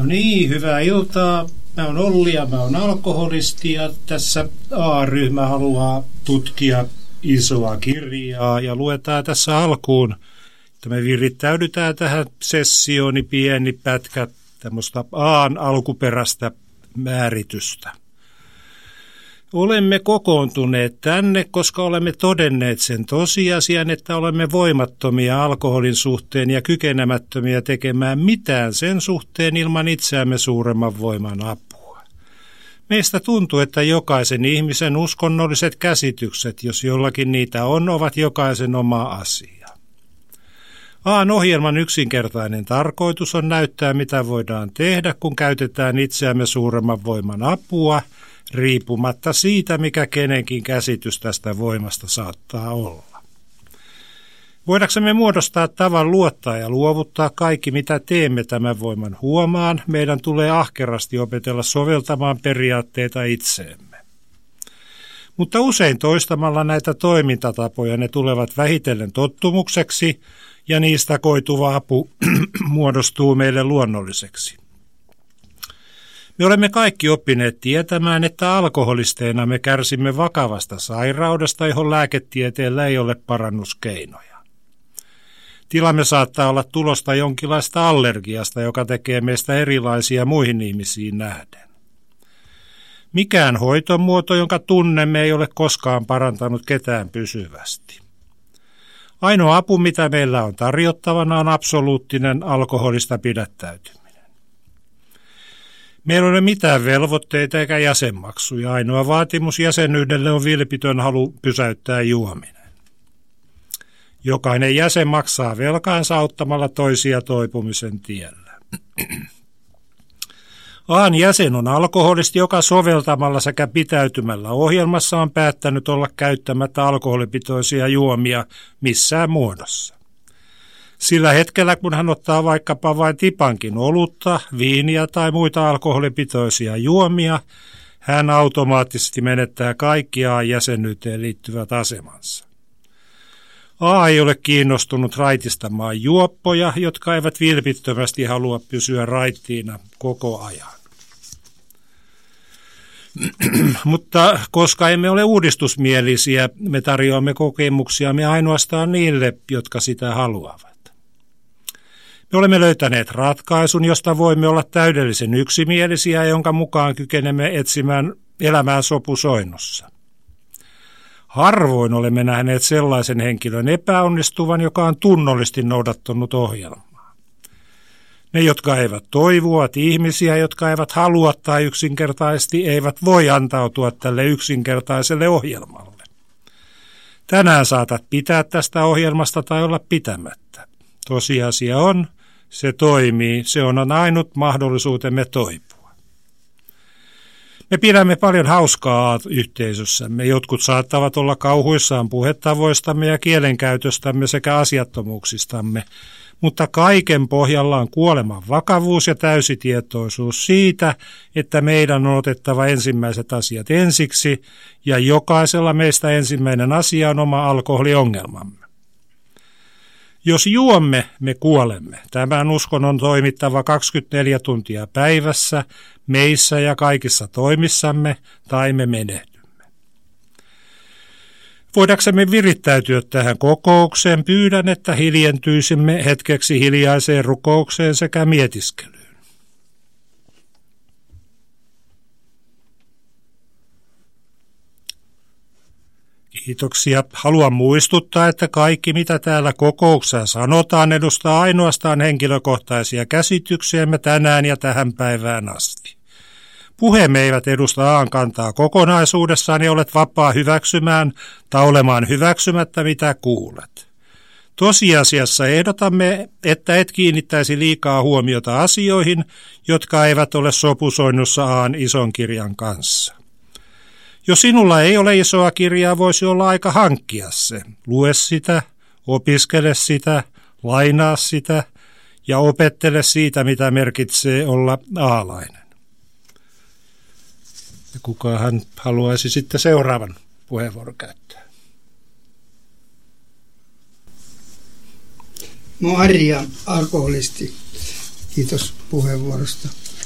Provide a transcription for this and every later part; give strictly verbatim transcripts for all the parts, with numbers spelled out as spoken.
No niin, hyvää iltaa. Mä oon Olli ja mä oon alkoholisti ja tässä A-ryhmä haluaa tutkia isoa kirjaa ja luetaan tässä alkuun, että me virittäydytään tähän sessioon niin pieni pätkä tämmöistä A:n alkuperäistä määritystä. Olemme kokoontuneet tänne, koska olemme todenneet sen tosiasian, että olemme voimattomia alkoholin suhteen ja kykenemättömiä tekemään mitään sen suhteen ilman itseämme suuremman voiman apua. Meistä tuntuu, että jokaisen ihmisen uskonnolliset käsitykset, jos jollakin niitä on, ovat jokaisen oma asia. A:n ohjelman yksinkertainen tarkoitus on näyttää, mitä voidaan tehdä, kun käytetään itseämme suuremman voiman apua, riippumatta siitä, mikä kenenkin käsitys tästä voimasta saattaa olla. Voidaksemme muodostaa tavan luottaa ja luovuttaa kaikki, mitä teemme tämän voiman huomaan, meidän tulee ahkerasti opetella soveltamaan periaatteita itseemme. Mutta usein toistamalla näitä toimintatapoja ne tulevat vähitellen tottumukseksi ja niistä koituva apu muodostuu meille luonnolliseksi. Me olemme kaikki oppineet tietämään, että alkoholisteina me kärsimme vakavasta sairaudesta, johon lääketieteellä ei ole parannuskeinoja. Tilamme saattaa olla tulosta jonkinlaista allergiasta, joka tekee meistä erilaisia muihin ihmisiin nähden. Mikään hoitomuoto, jonka tunnemme, ei ole koskaan parantanut ketään pysyvästi. Ainoa apu, mitä meillä on tarjottavana, on absoluuttinen alkoholista pidättäytyminen. Meillä ei ole mitään velvoitteita eikä jäsenmaksuja. Ainoa vaatimus jäsenyydelle on vilpitön halu pysäyttää juominen. Jokainen jäsen maksaa velkaansa auttamalla toisia toipumisen tiellä. A:n jäsen on alkoholisti, joka soveltamalla sekä pitäytymällä ohjelmassa on päättänyt olla käyttämättä alkoholipitoisia juomia missään muodossa. Sillä hetkellä, kun hän ottaa vaikkapa vain tipankin olutta, viiniä tai muita alkoholipitoisia juomia, hän automaattisesti menettää kaikki A:n jäsenyyteen liittyvät asemansa. A ei ole kiinnostunut raitistamaan juoppoja, jotka eivät vilpittömästi halua pysyä raittiina koko ajan. Mutta koska emme ole uudistusmielisiä, me tarjoamme kokemuksiamme ainoastaan niille, jotka sitä haluavat. Me olemme löytäneet ratkaisun, josta voimme olla täydellisen yksimielisiä, jonka mukaan kykenemme etsimään elämään sopusoinnussa. Harvoin olemme nähneet sellaisen henkilön epäonnistuvan, joka on tunnollisesti noudattanut ohjelmaa. Ne, jotka eivät toivo, ovat ihmisiä, jotka eivät halua tai yksinkertaisesti eivät voi antautua tälle yksinkertaiselle ohjelmalle. Tänään saatat pitää tästä ohjelmasta tai olla pitämättä. Tosiasia on, se toimii, se on ainut mahdollisuutemme toipua. Me pidämme paljon hauskaa yhteisössämme. Jotkut saattavat olla kauhuissaan puhetavoistamme ja kielenkäytöstämme sekä asiattomuuksistamme, mutta kaiken pohjalla on kuoleman vakavuus ja täysitietoisuus siitä, että meidän on otettava ensimmäiset asiat ensiksi ja jokaisella meistä ensimmäinen asia on oma alkoholiongelmamme. Jos juomme, me kuolemme. Tämän uskon on toimittava kaksikymmentäneljä tuntia päivässä, meissä ja kaikissa toimissamme, tai me menehdymme. Voidaksemme virittäytyä tähän kokoukseen, pyydän, että hiljentyisimme hetkeksi hiljaiseen rukoukseen sekä mietiskelyyn. Kiitoksia. Haluan muistuttaa, että kaikki mitä täällä kokouksessa sanotaan edustaa ainoastaan henkilökohtaisia käsityksiämme tänään ja tähän päivään asti. Puheemme eivät edusta A:n kantaa kokonaisuudessaan ja olet vapaa hyväksymään tai olemaan hyväksymättä mitä kuulet. Tosiasiassa ehdotamme, että et kiinnittäisi liikaa huomiota asioihin, jotka eivät ole sopusoinnussa A:n ison kirjan kanssa. Jos sinulla ei ole isoa kirjaa, voisi olla aika hankkia se. Lue sitä, opiskele sitä, lainaa sitä ja opettele siitä, mitä merkitsee olla aalainen. Ja kukahan haluaisi sitten seuraavan puheenvuoron käyttää? Mä oon Arja, alkoholisti. Kiitos puheenvuorosta.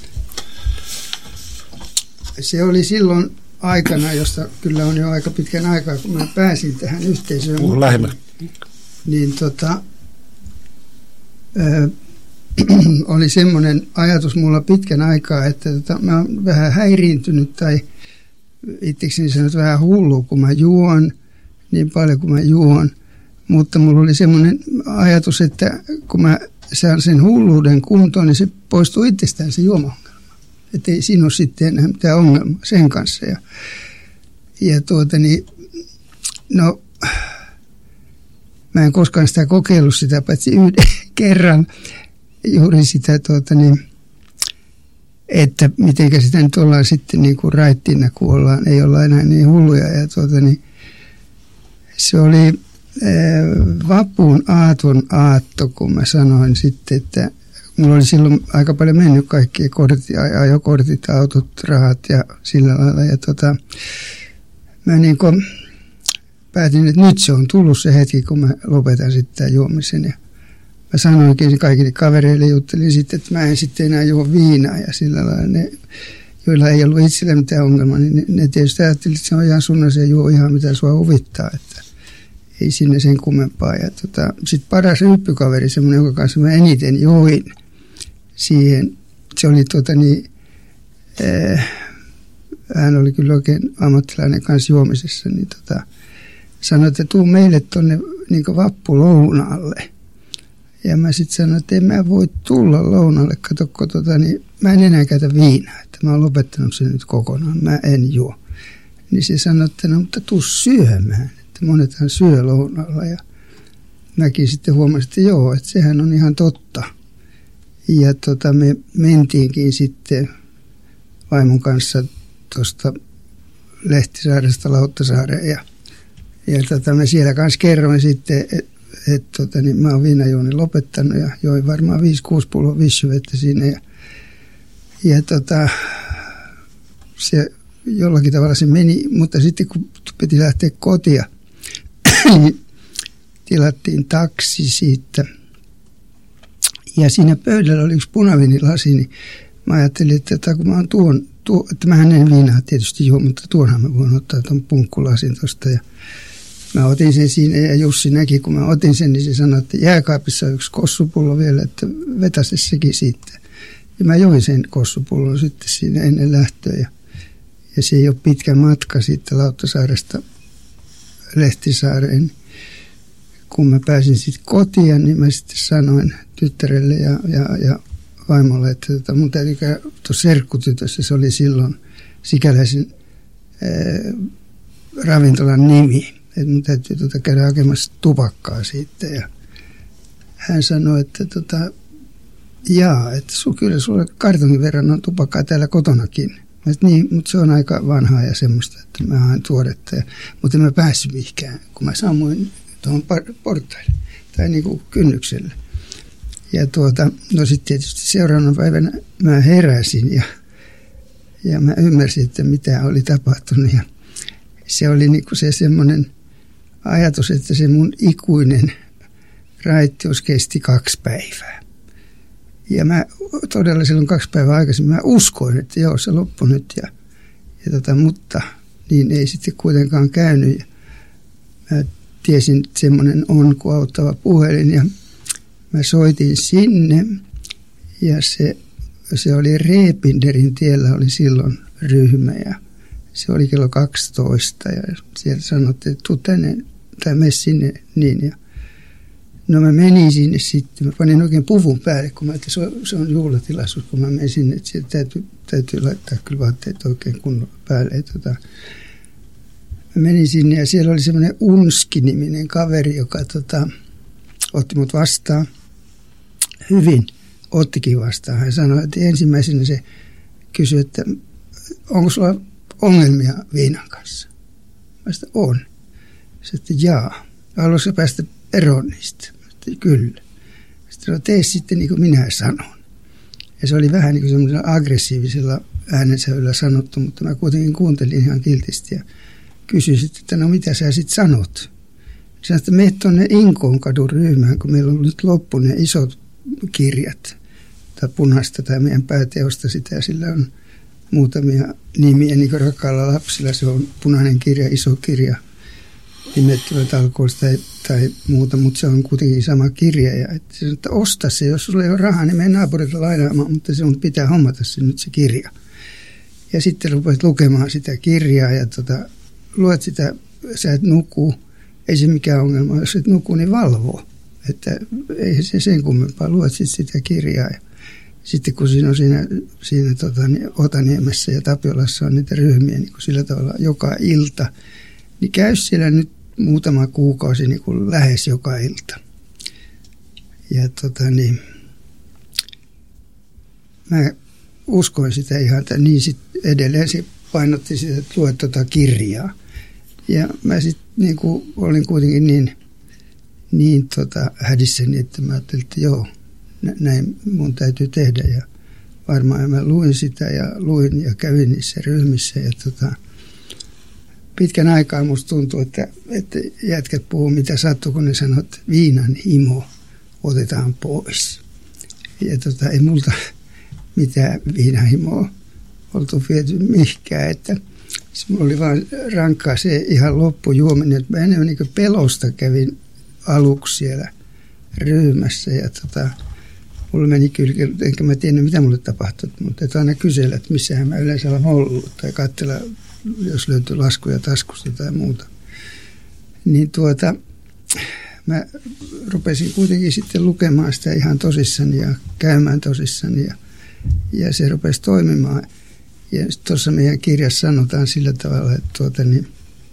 se oli silloin aikana, josta kyllä on jo aika pitkän aikaa, kun mä pääsin tähän yhteisöön. Puhu lähemmä. Niin tota, ö, oli semmoinen ajatus mulla pitkän aikaa, että tota, mä oon vähän häiriintynyt tai itsekseni sanot vähän hullu, kun mä juon, niin paljon kuin mä juon. Mutta mulla oli semmoinen ajatus, että kun mä saan sen hulluuden kuntoon, niin se poistuu itsestään se juoma-ongelma. Että ei siinä ole sitten enää mitään ongelmaa sen kanssa. Ja, ja tuota niin, no, mä en koskaan sitä kokeillut sitä, paitsi yhden kerran juuri sitä, tuota niin, että mitenkä sitä nyt ollaan sitten niin kuin raittiina, kun ollaan, ei olla enää niin hulluja. Ja tuota niin, se oli vapun aaton aatto, kun mä sanoin sitten, että mulla oli silloin aika paljon mennyt kaikki kortit, ajokortit, autot, rahat ja sillä lailla. Ja tota, mä niin kuin päätin, että nyt se on tullut se hetki, kun mä lopetan sitten tämän juomisen. Ja mä sanoinkin kaikille kavereille, juttelin sitten, että mä en sitten enää juo viinaa ja sillä lailla. Ne, joilla ei ollut itsellä mitään ongelmaa, niin ne, ne tietysti ajattelivat, että se on ihan sunnassa ja juo ihan mitä sua huvittaa, että ei sinne sen kummempaa. Ja tota, sitten paras hyppykaveri, semmoinen, jonka kanssa mä eniten join siihen, se oli tota niin, äh, hän oli kyllä oikein ammattilainen kanssa juomisessa, niin tota, sanoi, että tuu meille tuonne niin vappulounaalle. Ja mä sitten sanoin, että en mä voi tulla lounalle, kato, kun tota, niin mä en enää käytä viinaa, että mä oon lopettanut sen nyt kokonaan, mä en juo. Niin se sanoi, että no, mutta tuu syömään. Monethan syö lounalla ja mäkin sitten huomasin, että joo, että sehän on ihan totta. Ja tota, me mentiinkin sitten vaimon kanssa tuosta Lehtisaaresta Lauttasaareen ja, ja tota, me siellä kanssa kerroin sitten, että et, tota, niin mä oon viinajuonin lopettanut ja join varmaan viisi kuusi pulloa vissyvettä siinä ja, ja tota, se jollakin tavalla se meni, mutta sitten kun piti lähteä kotia, niin tilattiin taksi siitä. Ja siinä pöydällä oli yksi punaviinilasi, niin mä ajattelin, että kun mä oon tuon, tuo, että mähän en viinaa tietysti juo, mutta tuonhan mä voin ottaa tuon punkkulasin tuosta. Ja mä otin sen siinä ja Jussi näki, kun mä otin sen, niin se sanoi, että jääkaapissa on yksi kossupullo vielä, että vetäisi sekin siitä. Ja mä join sen kossupullon sitten siinä ennen lähtöä. Ja, ja se ei ole pitkä matka siitä Lauttasaaresta Lehtisaareen. Kun mä pääsin sitten kotiin, niin mä sitten sanoin tyttärelle ja, ja, ja vaimolle, että tota, mun täytyy käydä tuossa serkkutytössä, se oli silloin sikäläisen ää, ravintolan nimi, että mun täytyy tota, käydä hakemassa tupakkaa siitä. Ja hän sanoi, että tota, jaa, että su, kyllä sulla kartongin verran on tupakkaa täällä kotonakin. Mä sanoin, niin, mutta se on aika vanhaa ja semmoista, että mä haen tuoretta. Ja, mutta en mä päässyt mihinkään, kun mä samoin tuohon portaille tai niin kuin kynnykselle. Ja tuota, no sitten tietysti seuraavana päivänä mä heräsin ja, ja mä ymmärsin, että mitä oli tapahtunut. Ja se oli niin kuin se semmoinen ajatus, että se mun ikuinen raittius kesti kaksi päivää. Ja mä todella silloin kaksi päivää aikaisemmin mä uskoin, että joo, se loppui nyt. Ja, ja tota, mutta niin ei sitten kuitenkaan käynyt. Ja mä tiesin, että semmoinen on kuin auttava puhelin ja mä soitin sinne ja se, se oli Reepinderin tiellä oli silloin ryhmä ja se oli kello kaksitoista ja siellä sanottiin, että tuu tänne tai mene sinne niin ja no mä menin sinne sitten, mä panin oikein puvun päälle, kun mä että se on, se on juhlatilaisuus, kun mä menin sinne, että sieltä täytyy, täytyy laittaa kyllä vaatteet oikein kunnolla päälle. Ja tota, mä menin sinne ja siellä oli semmoinen Unski-niminen kaveri, joka tota, otti mut vastaan. Hyvin ottikin vastaan. Hän sanoi, että ensimmäisenä se kysyi, että onko sulla ongelmia viinan kanssa? Mä sanoin, on. Se että jaa. Haluaisitko päästä eroon niistä? Sitten, kyllä. Sitten no, tee sitten niin kuin minä sanon. Ja se oli vähän niin kuin semmoisella aggressiivisella äänensävyllä sanottu, mutta mä kuitenkin kuuntelin ihan kiltisti ja kysyin sitten, että no mitä sä sitten sanot? Sanoin, että mene tuonne Inkoonkadun ryhmään, kun meillä on nyt loppu ne isot kirjat tai punaista tai meidän pääteosta sitä ja sillä on muutamia nimiä, niin kuin Rakkaalla lapsilla, se on punainen kirja, iso kirja, nimettömät alkoholista tai, tai muuta, mutta se on kuitenkin sama kirja. Ja että se, että osta se, jos sulla ei ole rahaa, niin mene naapurilta lainaamaan, mutta sinun pitää hommata se nyt se kirja. Ja sitten rupeat lukemaan sitä kirjaa ja tota, luet sitä, sä et nuku, ei se mikään ongelma, jos et nuku, niin valvoo. Että ei se sen kummempaa, luet sitten sitä kirjaa. Ja sitten kun siinä on siinä, siinä tota, niin Otaniemessä ja Tapiolassa on niitä ryhmiä niin kuin sillä tavalla joka ilta, niin käy siellä nyt muutama kuukausi niin kuin lähes joka ilta. Ja tota niin, mä uskoin sitä ihan, että niin sitten edelleen se painotti sitä, että luet tota kirjaa. Ja mä sitten niin kuin olin kuitenkin niin, niin tota hädissäni, että mä ajattelin, että joo, näin mun täytyy tehdä. Ja varmaan mä luin sitä ja luin ja kävin niissä ryhmissä. Ja tota, pitkän aikaa musta tuntuu, että, että jätkät puhuu mitä sattuu, kun ne sanoo, että viinan himo otetaan pois. Ja tota, ei multa mitään viinahimoa oltu viety mihinkään, että se mulla oli vaan rankkaa se ihan loppujuominen, että mä enemmän niin kuin pelosta kävin aluksi siellä ryhmässä ja tota, mulla meni kyllä, enkä mä tiennyt mitä mulle tapahtui, mutta et aina kysellä, että missähän mä yleensä olen ollut tai katsella, jos löytyy laskuja taskusta tai muuta. Niin tuota, mä rupesin kuitenkin sitten lukemaan sitä ihan tosissani ja käymään tosissani ja, ja se rupesi toimimaan. Ja tuossa meidän kirjassa sanotaan sillä tavalla, että tuota, niin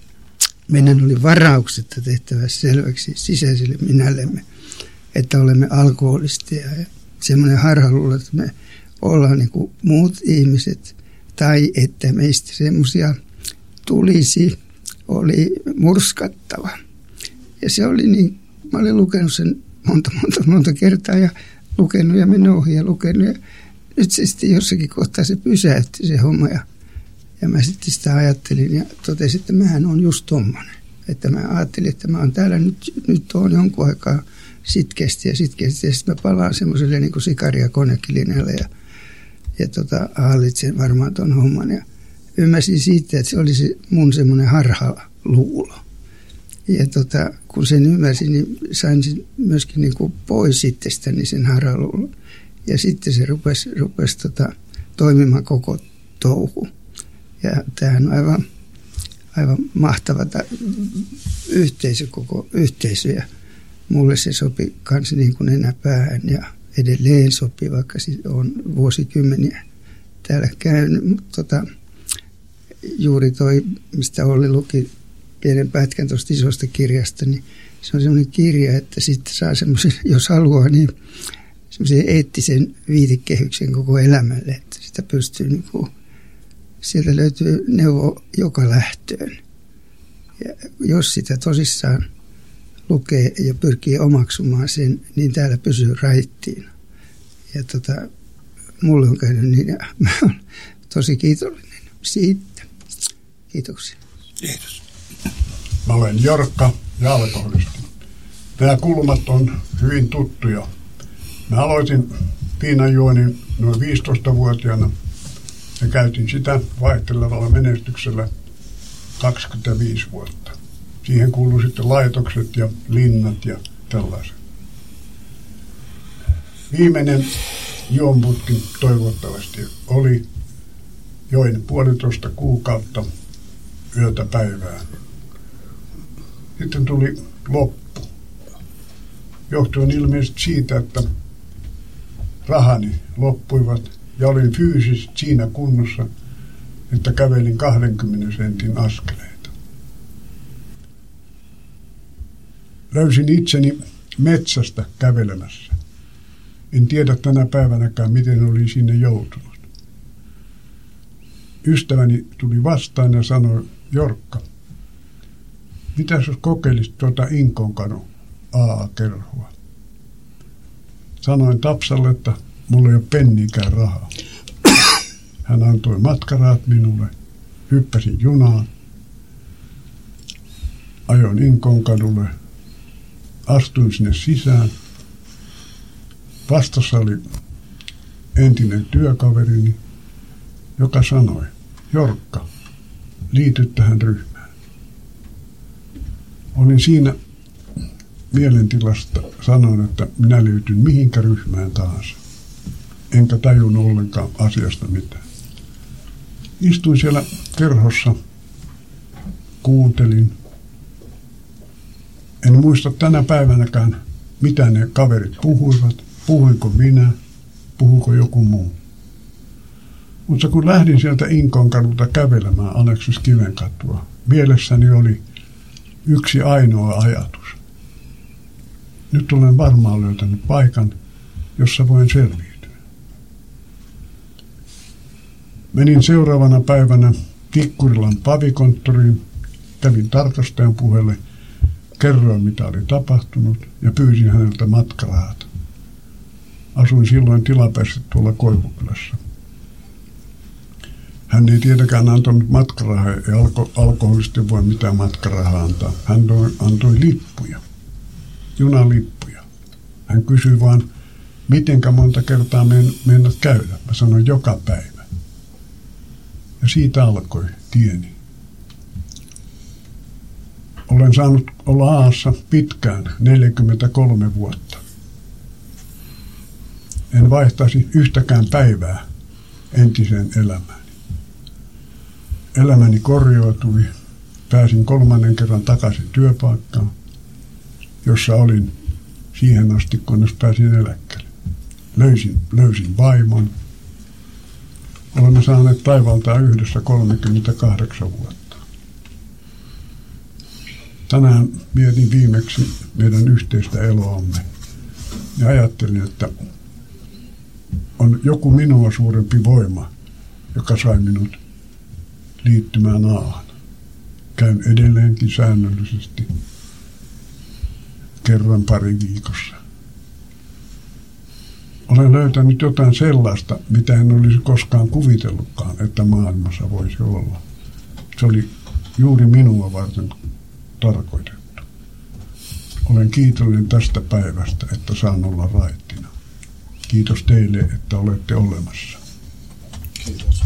meidän oli varauksetta tehtävä selväksi sisäiselle minällemme, että olemme alkoholisteja. Ja semmoinen harhaluulo, että me ollaan niin kuin muut ihmiset tai että meistä semmoisia tulisi, oli murskattava. Ja se oli niin, mä olin lukenut sen monta, monta, monta kertaa ja lukenut ja mennyt ohi ja lukenut. Ja nyt se sitten jossakin kohtaa se pysäytti se homma ja, ja mä sitten sitä ajattelin ja totesin, että mähän on just tommonen. Että mä ajattelin, että mä oon täällä nyt, nyt on jonkun aikaa sitkeästi ja sitkeästi ja sitten mä palaan semmoiselle niin kuin sikari- ja konekilineelle ja, ja tota, hallitsen varmaan ton homman ja ymmärsin siitä, että se oli se mun semmoinen harhaluulo. Ja tota, kun sen ymmärsin, niin sain sen myöskin niin kuin pois itsestäni sen harhaluulon. Ja sitten se rupesi, rupesi tota, toimimaan koko touhu. Ja tämähän on aivan, aivan mahtava ta- yhteisö, koko yhteisö. Ja mulle se sopi kans niin kuin enää päähän ja edelleen sopii, vaikka on vuosikymmeniä täällä käynyt. Mutta tota, juuri toi, mistä Olli luki pienen pätkän tuosta isosta kirjasta, niin se on semmoinen kirja, että sitten saa semmoisen, jos haluaa, niin semmoisen eettisen viitekehyksen koko elämälle, että sitä pystyy niin kuin, sieltä löytyy neuvo joka lähtöön. Ja jos sitä tosissaan lukee ja pyrkii omaksumaan sen, niin täällä pysyy raittiin. Ja tota, mulle on käynyt niin, ja mä olen tosi kiitollinen siitä. Kiitoksia. Kiitos. Mä olen Jorkka ja alkoholisti. Nämä kulmat on hyvin tuttuja. Mä aloitin viinanjuonnin noin viisitoistavuotiaana ja käytin sitä vaihtelevalla menestyksellä kaksikymmentäviisi vuotta. Siihen kuului sitten laitokset ja linnat ja tällaiset. Viimeinen juonputki toivottavasti oli join puolitoista kuukautta yötä päivää. Sitten tuli loppu. Johtuen ilmeisesti siitä, että rahani loppuivat ja olin fyysisesti siinä kunnossa, että kävelin kahdenkymmenen sentin askeleita. Löysin itseni metsästä kävelemässä. En tiedä tänä päivänäkään, miten olin sinne joutunut. Ystäväni tuli vastaan ja sanoi, Jorkka, mitä jos kokeilisit tuota Inkonkadun A A-kerhoa? Sanoin Tapsalle, että mulla ei ole penniikään rahaa. Hän antoi matkarahat minulle, hyppäsin junaan, ajoin Inkonkadulle, astuin sinne sisään. Vastassa oli entinen työkaverini, joka sanoi, Jorkka, liity tähän ryhmään. Olin siinä mielentilasta, sanoin, että minä liityn mihinkä ryhmään tahansa. Enkä tajunnut ollenkaan asiasta mitään. Istuin siellä kerhossa, kuuntelin. En muista tänä päivänäkään, mitä ne kaverit puhuivat. Puhuinko minä, puhuiko joku muu. Mutta kun lähdin sieltä Inkonkadulta kävelemään Aleksis Kivenkatua, mielessäni oli yksi ainoa ajatus. Nyt olen varmaan löytänyt paikan, jossa voin selviytyä. Menin seuraavana päivänä Tikkurilan pavikonttoriin, kävin tarkastajan puhelle, kerroin mitä oli tapahtunut ja pyysin häneltä matkarahat. Asuin silloin tilapäisesti tuolla Koivukylässä. Hän ei tietenkään antanut matkarahaa, ei alko, alkoholisti voi mitään matkarahaa antaa. Hän toi, antoi lippuja, junalippuja. Hän kysyi vaan, mitenkä monta kertaa men, mennät käydä. Mä sanoin, joka päivä. Ja siitä alkoi tieni. Olen saanut olla Aassa pitkään, neljäkymmentäkolme vuotta. En vaihtaisi yhtäkään päivää entiseen elämääni. Elämäni korjautui. Pääsin kolmannen kerran takaisin työpaikkaan, jossa olin siihen asti, kunnes pääsin eläkkeelle. Löysin, löysin vaimon. Olemme saaneet taivaltaa yhdessä kolmekymmentäkahdeksan vuotta. Tänään mietin viimeksi meidän yhteistä eloamme ja ajattelin, että on joku minua suurempi voima, joka sai minut liittymään A:han. Käyn edelleenkin säännöllisesti kerran pari viikossa. Olen löytänyt jotain sellaista, mitä en olisi koskaan kuvitellutkaan, että maailmassa voisi olla. Se oli juuri minua varten tarkoitettu. Olen kiitollinen tästä päivästä, että saan olla raittina. Kiitos teille, että olette olemassa. Kiitos.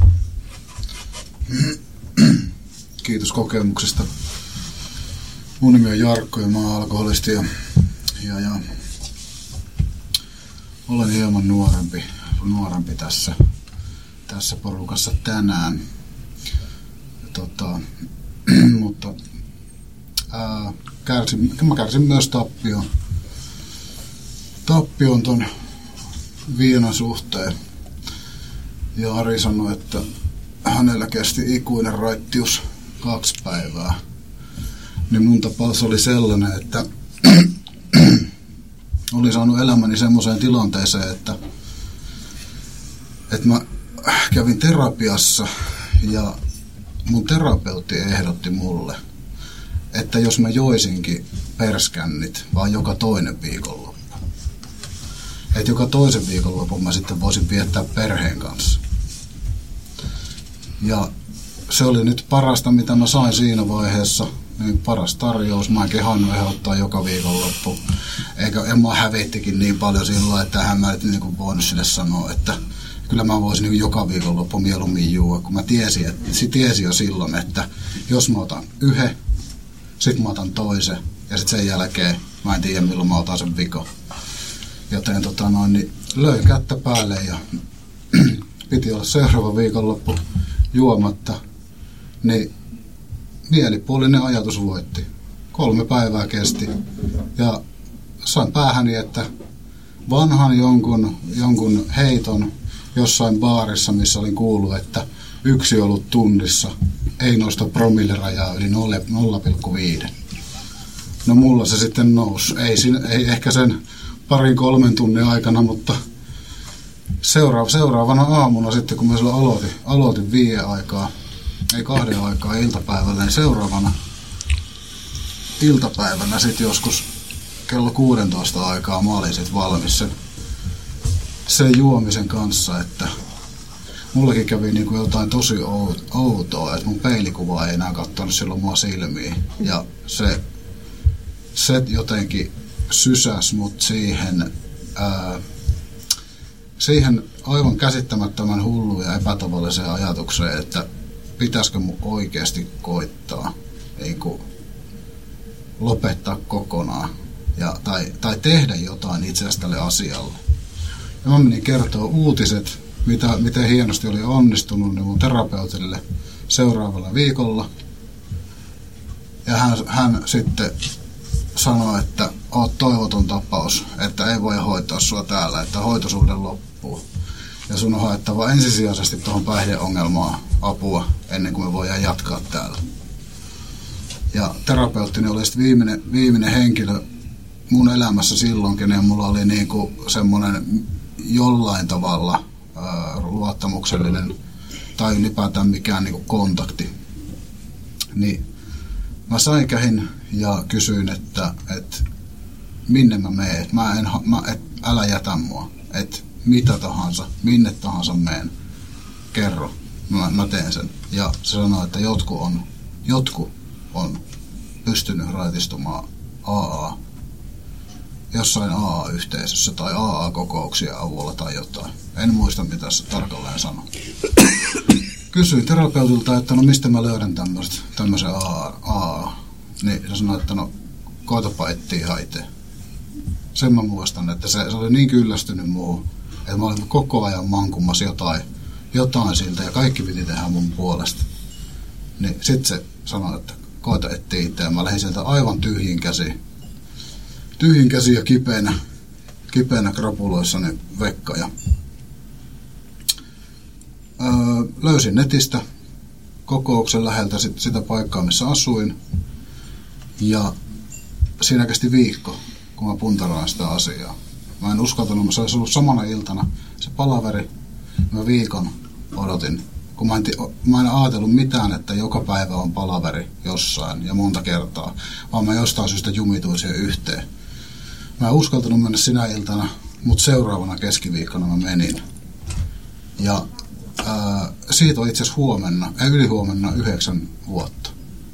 Kiitos kokemuksesta. Mun nimi on Jarkko ja mä oon alkoholisti ja, ja, ja olen hieman nuorempi, nuorempi tässä, tässä porukassa tänään. Tota, mutta ää, kärsin, mä kärsin myös tappion, tappion ton viinan suhteen. Ja Ari sanoi, että hänellä kesti ikuinen raittius kaksi päivää. Niin mun tapaus oli sellainen, että olin saanut elämäni semmoiseen tilanteeseen, että, että mä kävin terapiassa ja mun terapeutti ehdotti mulle, että jos mä joisinkin perskännit vaan joka toinen viikonloppu, että joka toisen viikonlopun mä sitten voisin viettää perheen kanssa. Ja se oli nyt parasta, mitä mä sain siinä vaiheessa. Niin paras tarjous. Mä en kehannut ehdottaa joka viikonloppu. Eikä en mä hävettikin niin paljon sillä, että hän mä nyt niin voinut sille sanoa, että kyllä mä voisin niin joka viikonloppu mieluummin juua. Kun mä tiesin, että, tiesin jo silloin, että jos mä otan yhden, sit mä otan toisen ja sit sen jälkeen mä en tiedä milloin mä otan sen vikon. Joten tota noin, niin löin kättä päälle ja piti olla seuraava viikonloppu juomatta, niin mielipuolinen ajatus voitti. Kolme päivää kesti ja sain päähäni, että vanhan jonkun, jonkun heiton jossain baarissa, missä olin kuullut, että yksi ollut tunnissa ei nosta promillerajaa yli nolla pilkku viisi. No mulla se sitten nousi. Ei, ei ehkä sen parin kolmen tunnin aikana, mutta seuraava, seuraavana aamuna sitten, kun mä silloin aloitin, aloitin viiden aikaa, ei kahden aikaa iltapäivällä, niin seuraavana iltapäivänä sitten joskus kello kuusitoista aikaa mä olin sitten valmis sen, sen juomisen kanssa, että mullakin kävi niin kuin jotain tosi outoa, että mun peilikuva ei enää katsonut silloin mua silmiin. Ja se, se jotenkin sysäsi mut siihen ää, siihen aivan käsittämättömän hulluun ja epätavalliseen ajatukseen, että pitäisikö mun oikeasti koittaa niin kuin lopettaa kokonaan ja, tai, tai tehdä jotain itse asiassa tälle asialle. Ja mä menin kertoa uutiset, mitä, miten hienosti oli onnistunut niin mun terapeutille seuraavalla viikolla. Ja hän, hän sitten sanoi, että oot toivoton tapaus, että ei voi hoitaa sua täällä, että hoitosuhde loppuu. Ja sun on haettava ensisijaisesti tuohon päihdeongelmaan apua ennen kuin me voidaan jatkaa täällä. Ja terapeuttini oli sitten viimeinen, viimeinen henkilö mun elämässä silloin, kenen mulla oli niinku semmoinen jollain tavalla ää, luottamuksellinen tai ylipäätään mikään niinku kontakti. Niin mä säikähin ja kysyin, että, että minne mä menen, että mä en, mä, et, älä jätä mua, että mitä tahansa, minne tahansa menen, kerro, mä, mä teen sen. Ja se sanoi, että jotkut on, jotkut on pystynyt raitistumaan A A, jossain A A-yhteisössä tai A A-kokouksien avulla tai jotain. En muista, mitä se tarkalleen sanoi. Kysyin terapeutilta, että no mistä mä löydän tämmöisen A A. Niin se sanoi, että no koetapa etsiä ihan itse. Sen mä muistan, että se, se oli niin kyllästynyt muuhun, että mä olin koko ajan mankumassa jotain, jotain siltä ja kaikki piti tehdä mun puolesta. Niin sit se sanoi, että koeta etsiä itse ja mä lähdin sieltä aivan tyhjin käsiin. Tyhjin käsiin ja kipeänä, kipeänä krapuloissani vekka. Ja Öö, löysin netistä kokouksen läheltä sit, sitä paikkaa, missä asuin. Ja siinä kesti viikko, kun mä puntaroin sitä asiaa. Mä en uskaltanut, se olisi ollut samana iltana se palaveri. Mä viikon odotin, kun mä en, mä en ajatellut mitään, että joka päivä on palaveri jossain ja monta kertaa, vaan mä jostain syystä jumituin siihen yhteen. Mä en uskaltanut mennä sinä iltana, mutta seuraavana keskiviikkona mä menin. Ja ää, siitä on itse asiassa huomenna, ei ylihuomenna yhdeksän vuotta.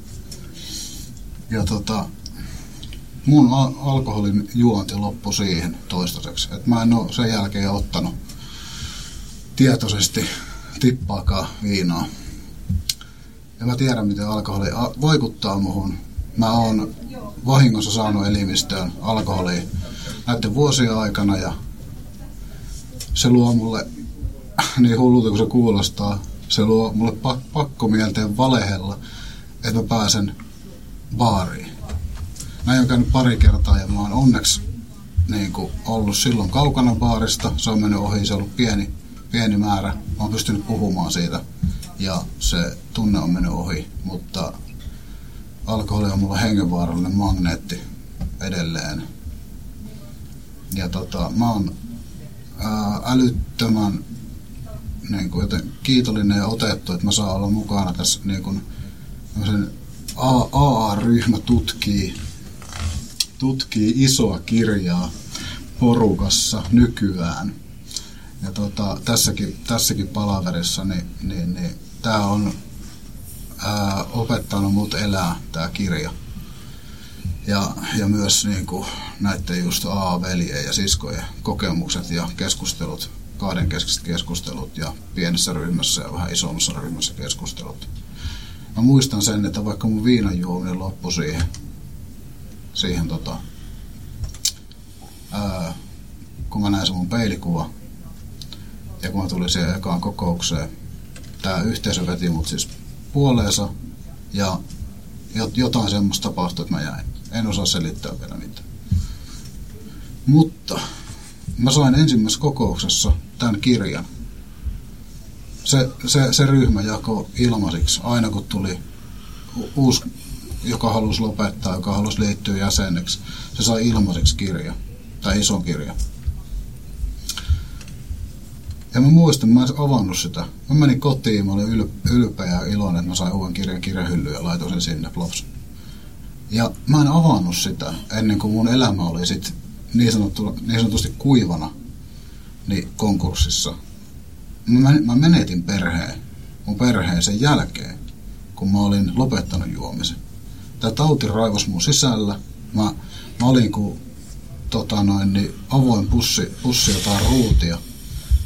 Ja tota, mun al- alkoholin juonti loppui siihen toistaiseksi. Et mä en ole sen jälkeen ottanut tietoisesti tippaakaan viinaa. Ja mä tiedän, miten alkoholi vaikuttaa muhun. Mä oon vahingossa saanut elimistöön alkoholia näiden vuosien aikana ja se luo mulle, niin hullulta kuin se kuulostaa, se luo mulle pakkomielteen valehella, että mä pääsen baariin. Näin on käynyt pari kertaa ja mä oon onneksi niin kuin ollut silloin kaukana baarista. Se on mennyt ohi, se on ollut pieni, pieni määrä. Mä oon pystynyt puhumaan siitä ja se tunne on mennyt ohi, mutta alkoholi on mulla hengenvaarallinen magneetti edelleen. Ja tota, mä oon ää, älyttömän niin kuin joten kiitollinen ja otettu, että mä saan olla mukana tässä niin kuin A A-ryhmä tutkii, tutkii isoa kirjaa porukassa nykyään. Ja tota, tässäkin, tässäkin palaverissa niin, niin, niin, tää on ää, opettanut mut elää tää kirja. Ja, ja myös niin kuin, näiden just A A-veljien ja siskojen kokemukset ja keskustelut, kahdenkeskiset keskustelut ja pienessä ryhmässä ja vähän isommassa ryhmässä keskustelut. Mä muistan sen, että vaikka mun viinan juominen loppui siihen, siihen tota, ää, kun mä näin se mun peilikuva ja kun mä tulin siihen ekaan kokoukseen, tää yhteisö veti mut siis puoleensa ja jotain semmoista tapahtui, että mä jäin. En osaa selittää vielä mitään. Mutta mä sain ensimmäisessä kokouksessa tämän kirjan. Se, se, se ryhmä jakoi ilmaisiksi aina kun tuli uusi, joka halusi lopettaa, joka halusi liittyä jäseneksi. Se sai ilmaisiksi kirja, tai ison kirja. Ja mä muistan, mä en avannut sitä. Mä menin kotiin, mä olin ylpeä ja iloinen, että mä sain uuden kirjan kirjahyllyyn ja laitoin sen sinne, plops. Ja mä en avannut sitä ennen kuin mun elämä oli sit niin, sanottu, niin sanotusti kuivana niin konkurssissa. Mä, mä menetin perheen, mun perheen sen jälkeen, kun mä olin lopettanut juomisen. Tää tauti raivosi mun sisällä. Mä, mä olin kuin tota noin, niin avoin pussi, pussi jotain ruutia.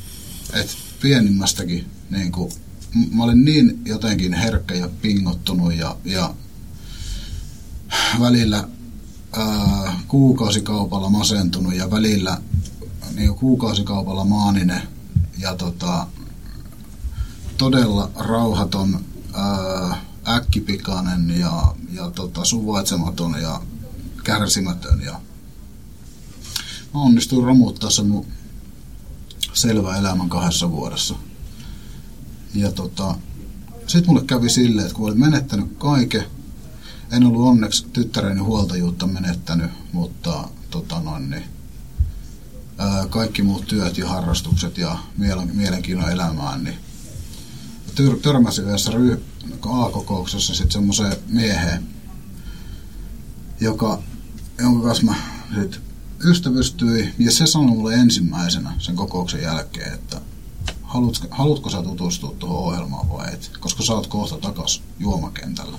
että pienimmästäkin, niin kuin, mä olin niin jotenkin herkkä ja pingottunut ja, ja välillä ää, kuukausikaupalla masentunut ja välillä niin kuukausikaupalla maaninen ja tota, todella rauhaton, ää, äkkipikainen ja, ja tota, suvaitsematon ja kärsimätön. Ja mä onnistuin romuttaa sen mun selvä elämän kahdessa vuodessa. Ja tota, sit mulle kävi silleen, että kun olin menettänyt kaiken, en ollut onneksi tyttäreni huoltajuutta menettänyt, mutta tota noin, niin, ää, kaikki muut työt ja harrastukset ja mielenkiinnon elämään, niin tyr- törmäsin yhdessä ryh- A-kokouksessa sitten semmoiseen mieheen, joka, jonka kanssa mä sit ystävystyin, ja se sanoi mulle ensimmäisenä sen kokouksen jälkeen, että haluatko, haluatko sä tutustua tuohon ohjelmaan vai et, koska sä oot kohta takas juomakentällä.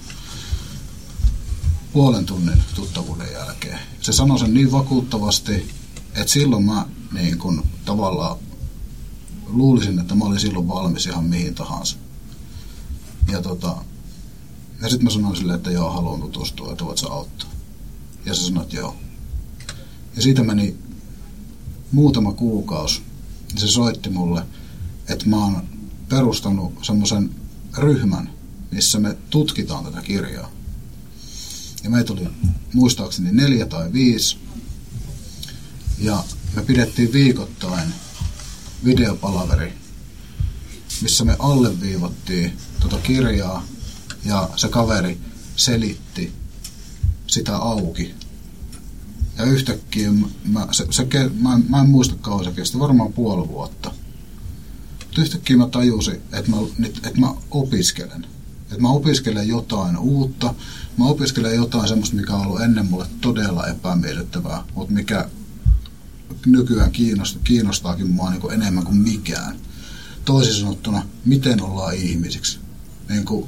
Puolen tunnin tuttavuuden jälkeen. Se sanoi sen niin vakuuttavasti, että silloin mä niin kun, tavallaan luulisin, että mä olin silloin valmis ihan mihin tahansa. Ja, tota, ja sitten mä sanoin silleen, että joo, haluan tutustua, että voit sä auttaa. Ja se sanoi, että joo. Ja siitä meni muutama kuukausi. Se soitti mulle, että mä oon perustanut semmoisen ryhmän, missä me tutkitaan tätä kirjaa. Ja meitä oli muistaakseni neljä tai viisi. Ja me pidettiin viikoittain videopalaveri, missä me alleviivattiin tuota kirjaa ja se kaveri selitti sitä auki. Ja yhtäkkiä mä, se, se, mä, en, mä en muista kauan, se kesti varmaan puoli vuotta. Mutta yhtäkkiä mä tajusin, että mä, että mä opiskelen. Että mä opiskelen jotain uutta. Mä opiskelen jotain semmoista, mikä on ollut ennen mulle todella epämiellyttävää, mutta mikä nykyään kiinnostaa, kiinnostaakin mua niin kuin enemmän kuin mikään. Toisin sanottuna, miten ollaan ihmisiksi. Niin kuin,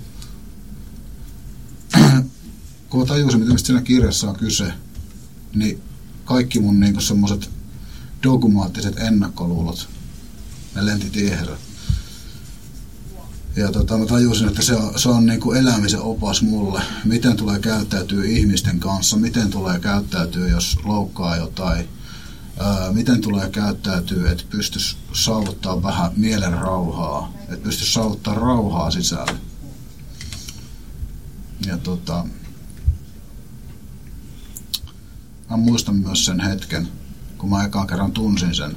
kun mä tajusin, mistä siinä kirjassa on kyse, niin kaikki mun niin kuin semmoiset dogmaattiset ennakkoluulot, ne lenti tiehensä. Ja tota, mä tajusin, että se on, se on niin kuin elämisen opas mulle. Miten tulee käyttäytyä ihmisten kanssa, miten tulee käyttäytyä, jos loukkaa jotain. Ää, miten tulee käyttäytyä, että pystyisi saavuttaa vähän mielen rauhaa, että pystyisi saavuttaa rauhaa sisälle. Ja tota, mä muistan myös sen hetken, kun mä ekaan kerran tunsin sen,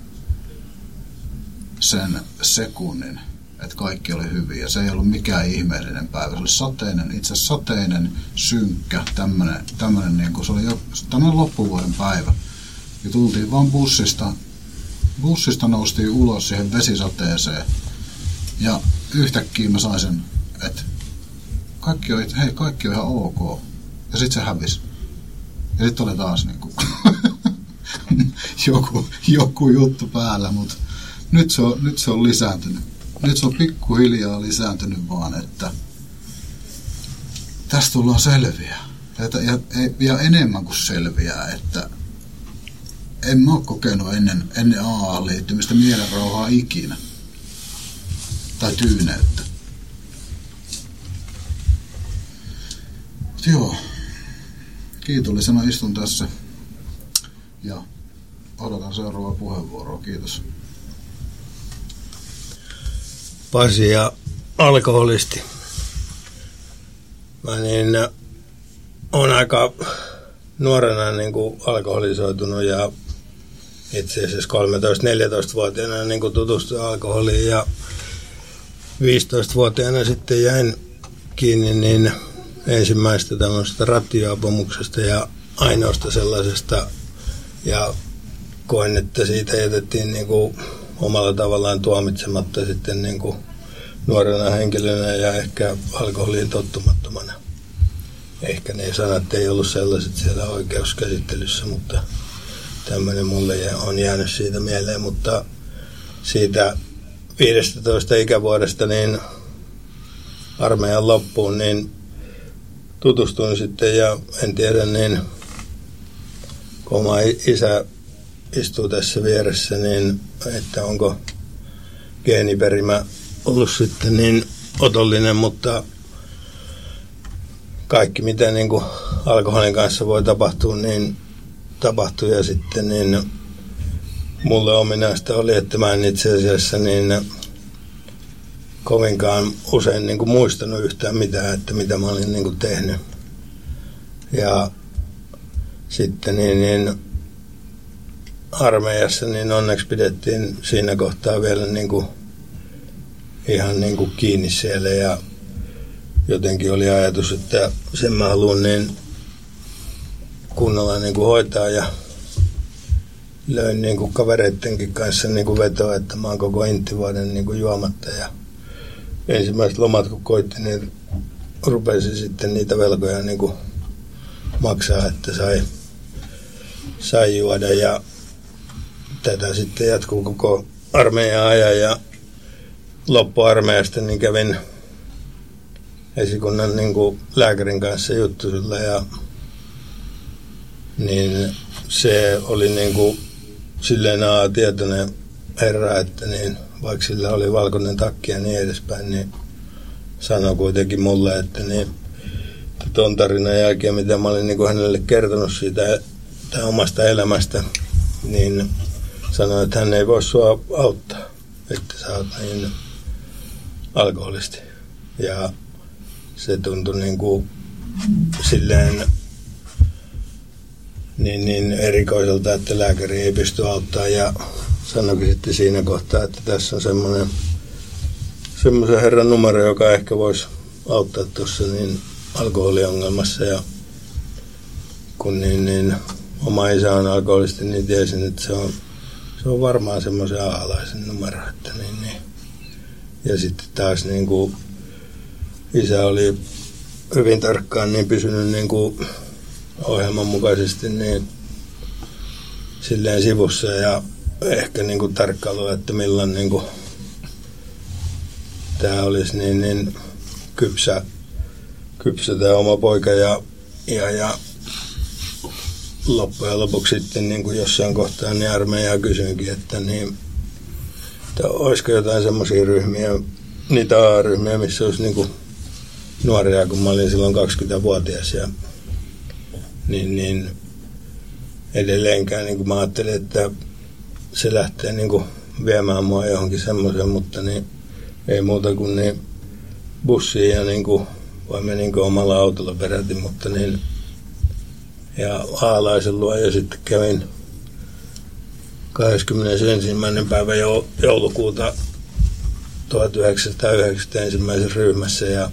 sen sekunnin, että kaikki oli hyvin. Ja se ei ollut mikään ihmeellinen päivä. Se oli sateinen, itse asiassa sateinen, synkkä, tämmönen, tämmönen niin kuin se oli jo tämmönen loppuvuoden päivä. Ja tultiin vaan bussista, bussista noustiin ulos siihen vesisateeseen. Ja yhtäkkiä mä sain sen, että kaikki on, hei, kaikki on ihan ok. Ja sit se hävisi. Ja sit oli taas niinku joku, joku juttu päällä, mutta nyt se on, nyt se on lisääntynyt. Nyt se on pikkuhiljaa lisääntynyt vaan, että tästä tullaan selviä. Ja, ja, ja enemmän kuin selviää, että en mä ole kokenut ennen, ennen A A-liittymistä mielenrauhaa ikinä. Tai tyyneyttä. Mut joo. Kiitollisena istun tässä. Ja odotan seuraavaa puheenvuoroa. Kiitos. Pasi ja alkoholisti. Mä niin on aika nuorena niin kuin alkoholisoitunut ja itse asiassa kolmetoista-neljätoista-vuotiaana niin kuin tutustuin alkoholiin ja viisitoistavuotiaana sitten jäin kiinni niin ensimmäistä tämmöisestä rattijuopumuksesta ja ainoasta sellaisesta ja koin, että siitä jätettiin niin kuin omalla tavallaan tuomitsematta sitten niin kuin nuorena henkilönä ja ehkä alkoholiin tottumattomana. Ehkä ne sanat ei ollut sellaiset siellä oikeuskäsittelyssä, mutta tämmöinen mulle on jäänyt siitä mieleen, mutta siitä viidestätoista ikävuodesta niin armeijan loppuun niin tutustuin sitten ja en tiedä niin kun oma isä istuu tässä vieressä, niin että onko geeniperimä ollut sitten niin otollinen, mutta kaikki mitä niin kuin alkoholin kanssa voi tapahtua, niin tapahtui ja sitten niin mulle ominaista oli, että mä en itse asiassa niin kovinkaan usein niin kuin muistanut yhtään mitään, että mitä mä olin niin kuin tehnyt. Ja sitten niin, niin armeijassa niin onneksi pidettiin siinä kohtaa vielä niin kuin ihan niin kuin kiinni siellä ja jotenkin oli ajatus, että sen mä haluan niin kunnolla niin kuin hoitaa ja löin niin kuin kavereittenkin kanssa niin kuin vetoa, että mä oon koko intivuoden niin kuin juomatta ja ensimmäiset lomat kun koitti, niin rupesin sitten niitä velkoja niin kuin maksaa, että sai, sai juoda ja tätä sitten jatkuu koko armeijan ajan ja loppuarmeijasta niin kävin esikunnan niin kuin lääkärin kanssa juttusilla ja niin se oli niin kuin silleen aa, tietoinen herra, että niin, vaikka sillä oli valkoinen takki ja niin edespäin, niin sanoi kuitenkin mulle, että niin tuon tarinan jälkeen, mitä mä olin niin kuin hänelle kertonut siitä omasta elämästä, niin sanoi, että hän ei voi sua auttaa, että sä oot niin alkoholisti. Ja se tuntui niin kuin silleen niin, niin erikoiselta, että lääkäri ei pysty auttamaan ja sanoikin sitten siinä kohtaa, että tässä on semmoinen semmoisen herran numero, joka ehkä voisi auttaa tuossa niin alkoholiongelmassa ja kun niin, niin oma isä on alkoholisti, niin tiesin, että se on, se on varmaan semmoisen ahalaisen numero, että niin, niin. Ja sitten taas niin kuin isä oli hyvin tarkkaan niin pysynyt niin kuin ohjelman mukaisesti niin silleen sivussa ja ehkä niin kuin tarkkailu, että milloin niin kuin tämä olisi niin, niin kypsä, kypsä tämä oma poika ja, ja, ja loppujen lopuksi sitten niin kuin jossain kohtaa niin armeijaa kysyinkin, että niin että olisiko jotain semmoisia ryhmiä, niitä A-ryhmiä, missä olisi niin kuin nuoria, kun mä olin silloin kaksikymmentävuotias ja niin, niin edelleenkään niin kuin mä ajattelin, että se lähtee niin kuin viemään mua johonkin semmoiseen, mutta niin ei muuta kuin niin bussiin ja niin kuin, vai menin omalla autolla peräti, mutta niin ja aalaisen luo ja sitten kävin kahdeskymmenesensimmäinen päivä joulukuuta tuhatyhdeksänsataayhdeksänkymmentä ensimmäisessä ryhmässä ja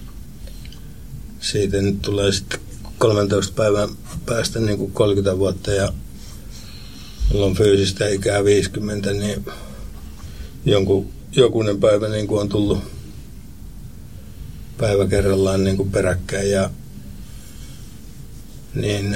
siitä nyt tulee sitten kolmentoista päivän päästä niin kuin kolmekymmentä vuotta ja mulla on fyysistä ikää viisikymmentä, niin jonkun, jokunen päivä niin kuin on tullut päivä kerrallaan niin kuin peräkkäin ja niin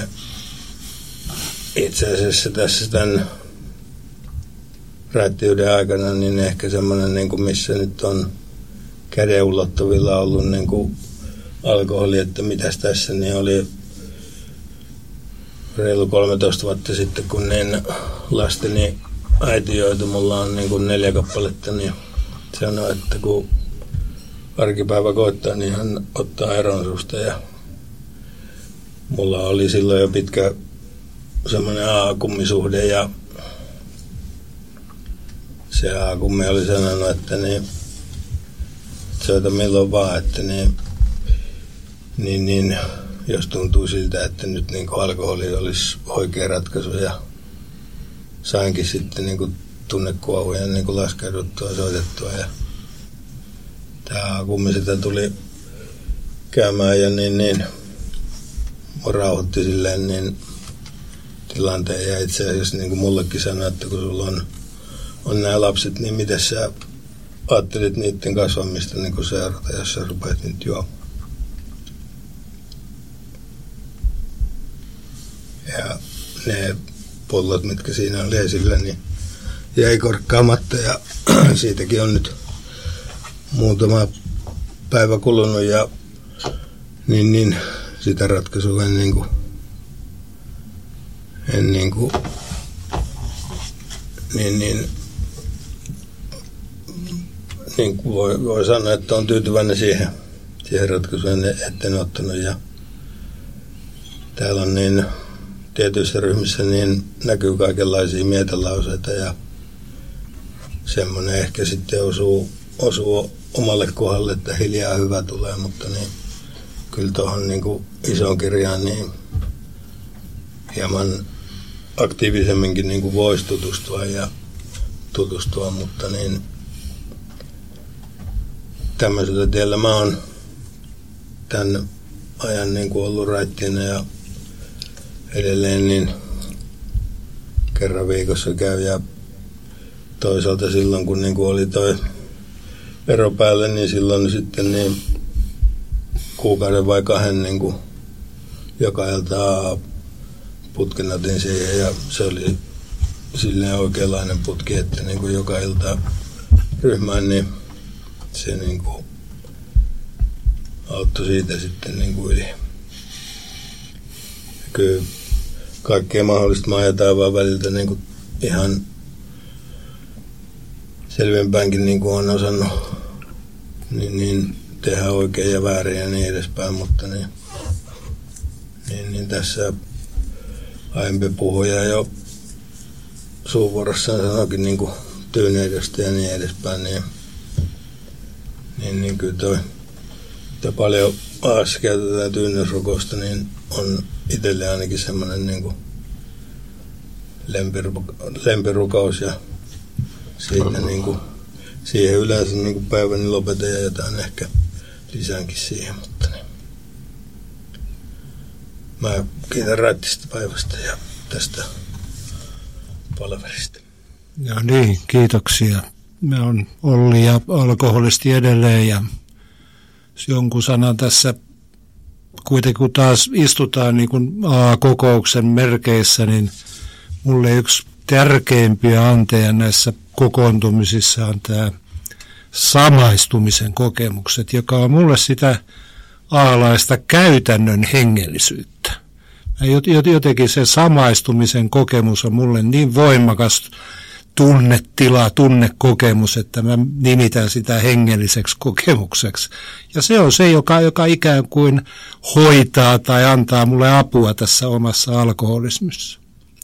itse asiassa tässä tämän räättiyden aikana niin ehkä semmoinen, niin kuin missä nyt on käden ulottuvilla ollut niin kuin alkoholi, että mitäs tässä, niin oli reilu kolmetoista vuotta sitten, kun niin lasteni äiti, joita mulla on niin kuin neljä kappaletta, niin sanoi, että kun arkipäivä koittaa, niin hän ottaa eron susta ja mulla oli silloin jo pitkä semmoinen A-kummisuhde ja se A-kummi oli sanonut, että niin soita milloin vaan, että niin, niin, niin jos tuntuu siltä, että nyt niin kuin alkoholi olisi oikea ratkaisu ja sainkin sitten niin kuin tunnekuohuja niin kuin laskeuduttua, soitettua ja tämä A-kummi sitä tuli käymään ja niin, niin rauhoitti silleen niin tilanteen ja itse asiassa niin kuin mullekin sanoi, että kun sulla on, on nämä lapset, niin miten sä ajattelit niiden kasvamista niin kuin seurata, jos sä rupeat nyt juomaan. Ja ne pullot, mitkä siinä oli esillä, niin jäi korkkaamatta ja siitäkin on nyt muutama päivä kulunut ja niin, niin sitä ratkaisua en niin kuin, en niin kuin, niin, niin niin kuin voi, voi sanoa, että on tyytyväinen siihen, siihen ratkaisuun, etten ottanut. Ja täällä on niin tietyissä ryhmissä niin näkyy kaikenlaisia mietelauseita ja semmoinen ehkä sitten osuu, osuu omalle kohdalle, että hiljaa hyvä tulee, mutta niin, kyllä tuohon niin kuin isoon kirjaan niin hieman aktiivisemminkin niin kuin voisi tutustua ja tutustua, mutta niin tämmöisellä tiellä mä oon tämän ajan niin kuin ollut raittiina ja edelleen niin kerran viikossa käy ja toisaalta silloin kun niin kuin oli toi vero päälle, niin silloin sitten niin kuukauden vai kahden niin kuin joka ilta putken otin siihen ja se oli silleen oikeanlainen putki, että niin kuin joka ilta ryhmään, niin se niin kuin auttoi siitä sitten niin kuin yli. Kyllä kaikkea mahdollista mä ajetaan vaan väliltä niin kuin ihan selvinpäänkin niin kuin on osannut niin, niin tehdä oikein ja väärin ja niin edespäin, mutta niin, niin, niin tässä aiempi puhuja jo suuvuorossaan sanoikin niin kuin tyyneydestä ja niin edespäin, niin, niin, niin kyllä toi, että paljon aassa käytetään tyyneysrukosta, niin on itselle ainakin semmoinen niin kuin lempirukaus ja siitä niin kuin, siihen yleensä niin kuin päiväni lopetan ja jotain ehkä lisäänkin siihen, mutta niin. Mä kiitän raittista päivästä ja tästä palaverista. Ja niin, kiitoksia. Mä oon Olli ja alkoholisti edelleen ja jonkun sanan tässä kuitenkin kun taas istutaan niin kuin A-kokouksen merkeissä, niin mulle yksi tärkeimpiä anteja näissä kokoontumisissa on tämä samaistumisen kokemukset, joka on mulle sitä aalaista käytännön hengellisyyttä. Jotenkin se samaistumisen kokemus on mulle niin voimakas tunnetila, tunnekokemus, että mä nimitän sitä hengelliseksi kokemukseksi. Ja se on se, joka, joka ikään kuin hoitaa tai antaa mulle apua tässä omassa alkoholismissa.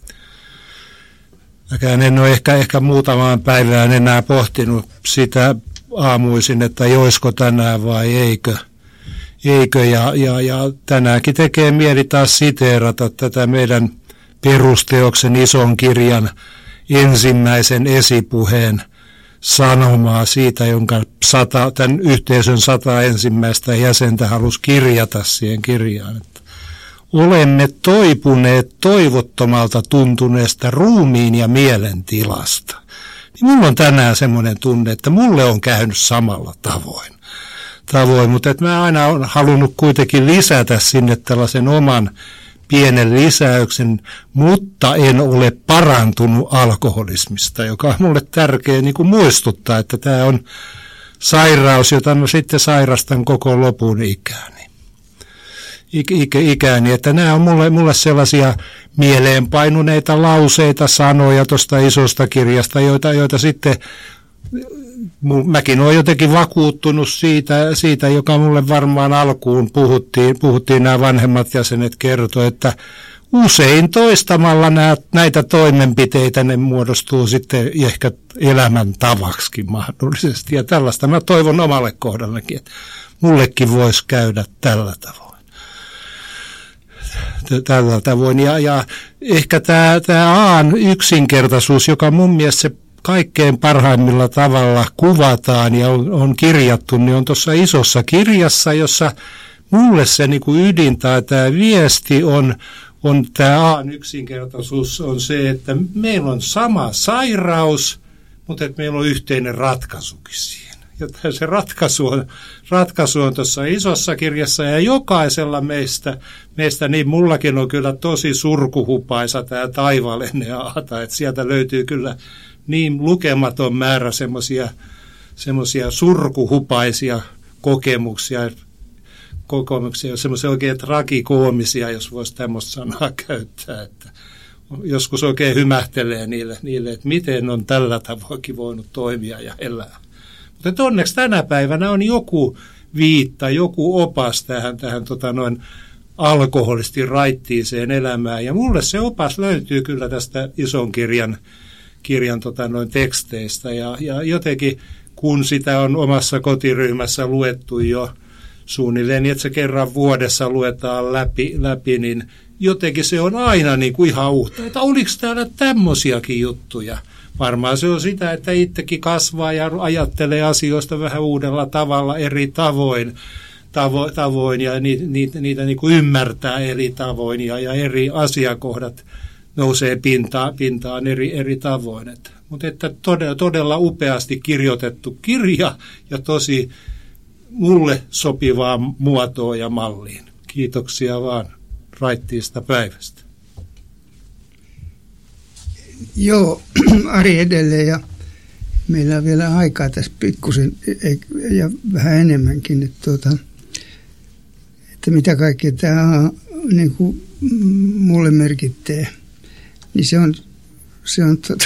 Mäkään en ole ehkä, ehkä muutamaan päivään enää pohtinut sitä aamuisin, että joisko tänään vai eikö. Eikö ja, ja, ja tänäänkin tekee mieli taas siteerata tätä meidän perusteoksen ison kirjan ensimmäisen esipuheen sanomaa siitä, jonka sata, tämän yhteisön sata ensimmäistä jäsentä halusi kirjata siihen kirjaan. Että olemme toipuneet toivottomalta tuntuneesta ruumiin ja mielen tilasta. Niin mulla on tänään semmoinen tunne, että mulle on käynyt samalla tavoin. tavoin mutta että mä aina olen halunnut kuitenkin lisätä sinne tällaisen oman pienen lisäyksen, mutta en ole parantunut alkoholismista, joka on mulle tärkeä niin kuin muistuttaa, että tämä on sairaus, jota mä sitten sairastan koko lopun ikääni. Ik- ik- ikääni, että nämä on mulle, mulle sellaisia mieleenpainuneita lauseita, sanoja tuosta isosta kirjasta, joita, joita sitten mäkin olen jotenkin vakuuttunut siitä, siitä, joka mulle varmaan alkuun puhuttiin, puhuttiin nämä vanhemmat jäsenet kertoi, että usein toistamalla nämä, näitä toimenpiteitä ne muodostuu sitten ehkä elämäntavaksikin mahdollisesti. Ja tällaista mä toivon omalle kohdallakin, että mullekin voisi käydä tällä tavoin. Tällä tavoin. Ja, ja ehkä tämä, tämä A:n yksinkertaisuus, joka mun mielestä se kaikkein parhaimmilla tavalla kuvataan ja on, on kirjattu, niin on tuossa isossa kirjassa, jossa mulle se niin kuin ydin tai tämä viesti on, on tämä A:n yksinkertaisuus on se, että meillä on sama sairaus, mutta että meillä on yhteinen ratkaisukin siihen. Ja se ratkaisu on, ratkaisu on tuossa isossa kirjassa ja jokaisella meistä, meistä, niin mullakin on kyllä tosi surkuhupaisa tämä taivaallinen aata, että sieltä löytyy kyllä niin lukematon määrä semmoisia semmoisia surkuhupaisia kokemuksia, kokemuksia, semmoisia oikein tragikoomisia, jos voisi tämmöistä sanaa käyttää, että joskus oikein hymähtelee niille, niille, että miten on tällä tavoinkin voinut toimia ja elää. Mutta onneksi tänä päivänä on joku viitta, joku opas tähän, tähän tota noin alkoholisti raittiiseen elämään. Ja mulle se opas löytyy kyllä tästä ison kirjan, kirjan tota noin teksteistä. Ja, ja jotenkin kun sitä on omassa kotiryhmässä luettu jo suunnilleen, niin että se kerran vuodessa luetaan läpi, läpi niin jotenkin se on aina niin kuin ihan uutta. Että oliko täällä tämmöisiäkin juttuja? Varmaan se on sitä, että itsekin kasvaa ja ajattelee asioista vähän uudella tavalla eri tavoin, tavo, tavoin ja niitä, niitä, niitä niin kuin ymmärtää eri tavoin ja, ja eri asiakohdat nousee pintaan, pintaan eri, eri tavoin. Et, mutta että todella, todella upeasti kirjoitettu kirja ja tosi mulle sopivaa muotoa ja malliin. Kiitoksia vaan raittiista päivästä. Joo, Ari edelleen ja meillä on vielä aikaa tässä pikkusen ja vähän enemmänkin, että, tuota, että mitä kaikkea tämä niin kuin mulle merkittää, niin se on, se on tuota,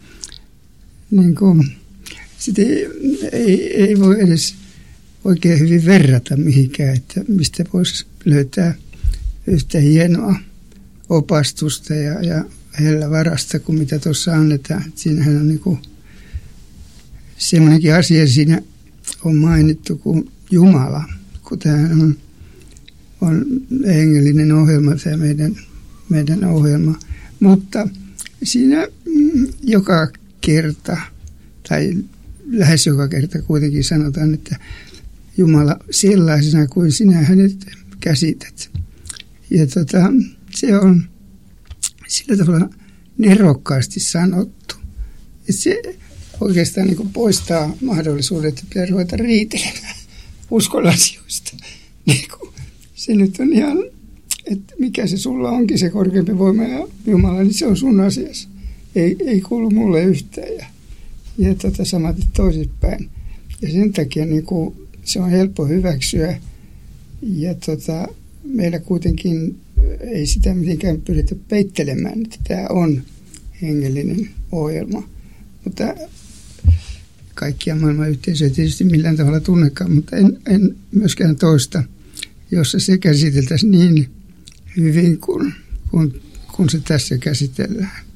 niin kuin, sitä ei, ei, ei voi edes oikein hyvin verrata mihinkään, että mistä voisi löytää yhtä hienoa opastusta ja, ja hellä varasta kuin mitä tuossa annetaan. Siinähän on niinku semmoinenkin asia siinä on mainittu kuin Jumala, kun tämä on, on hengellinen ohjelma, tämä meidän, meidän ohjelma. Mutta siinä joka kerta, tai lähes joka kerta kuitenkin sanotaan, että Jumala sellaisena kuin sinä hänet käsität. Ja tota, se on sillä tavalla nerokkaasti sanottu. Että se oikeastaan niin kuin poistaa mahdollisuudet, että pitää ruveta riitelemään uskon asioista. Niin kuin, se nyt on ihan, että mikä se sulla onkin se korkeampi voima ja Jumala, niin se on sun asiassa. Ei, ei kuulu mulle yhtään. Ja, ja tota, samaten toisinpäin. Ja sen takia niin kuin, se on helppo hyväksyä. Ja tota, meillä kuitenkin ei sitä mitenkään pyritä peittelemään, että tämä on hengellinen ohjelma. Mutta kaikkia maailman yhteisöjä tietysti millään tavalla tunnekaan, mutta en, en myöskään toista, jossa se käsiteltäisiin niin hyvin kuin, kuin, kuin se tässä käsitellään.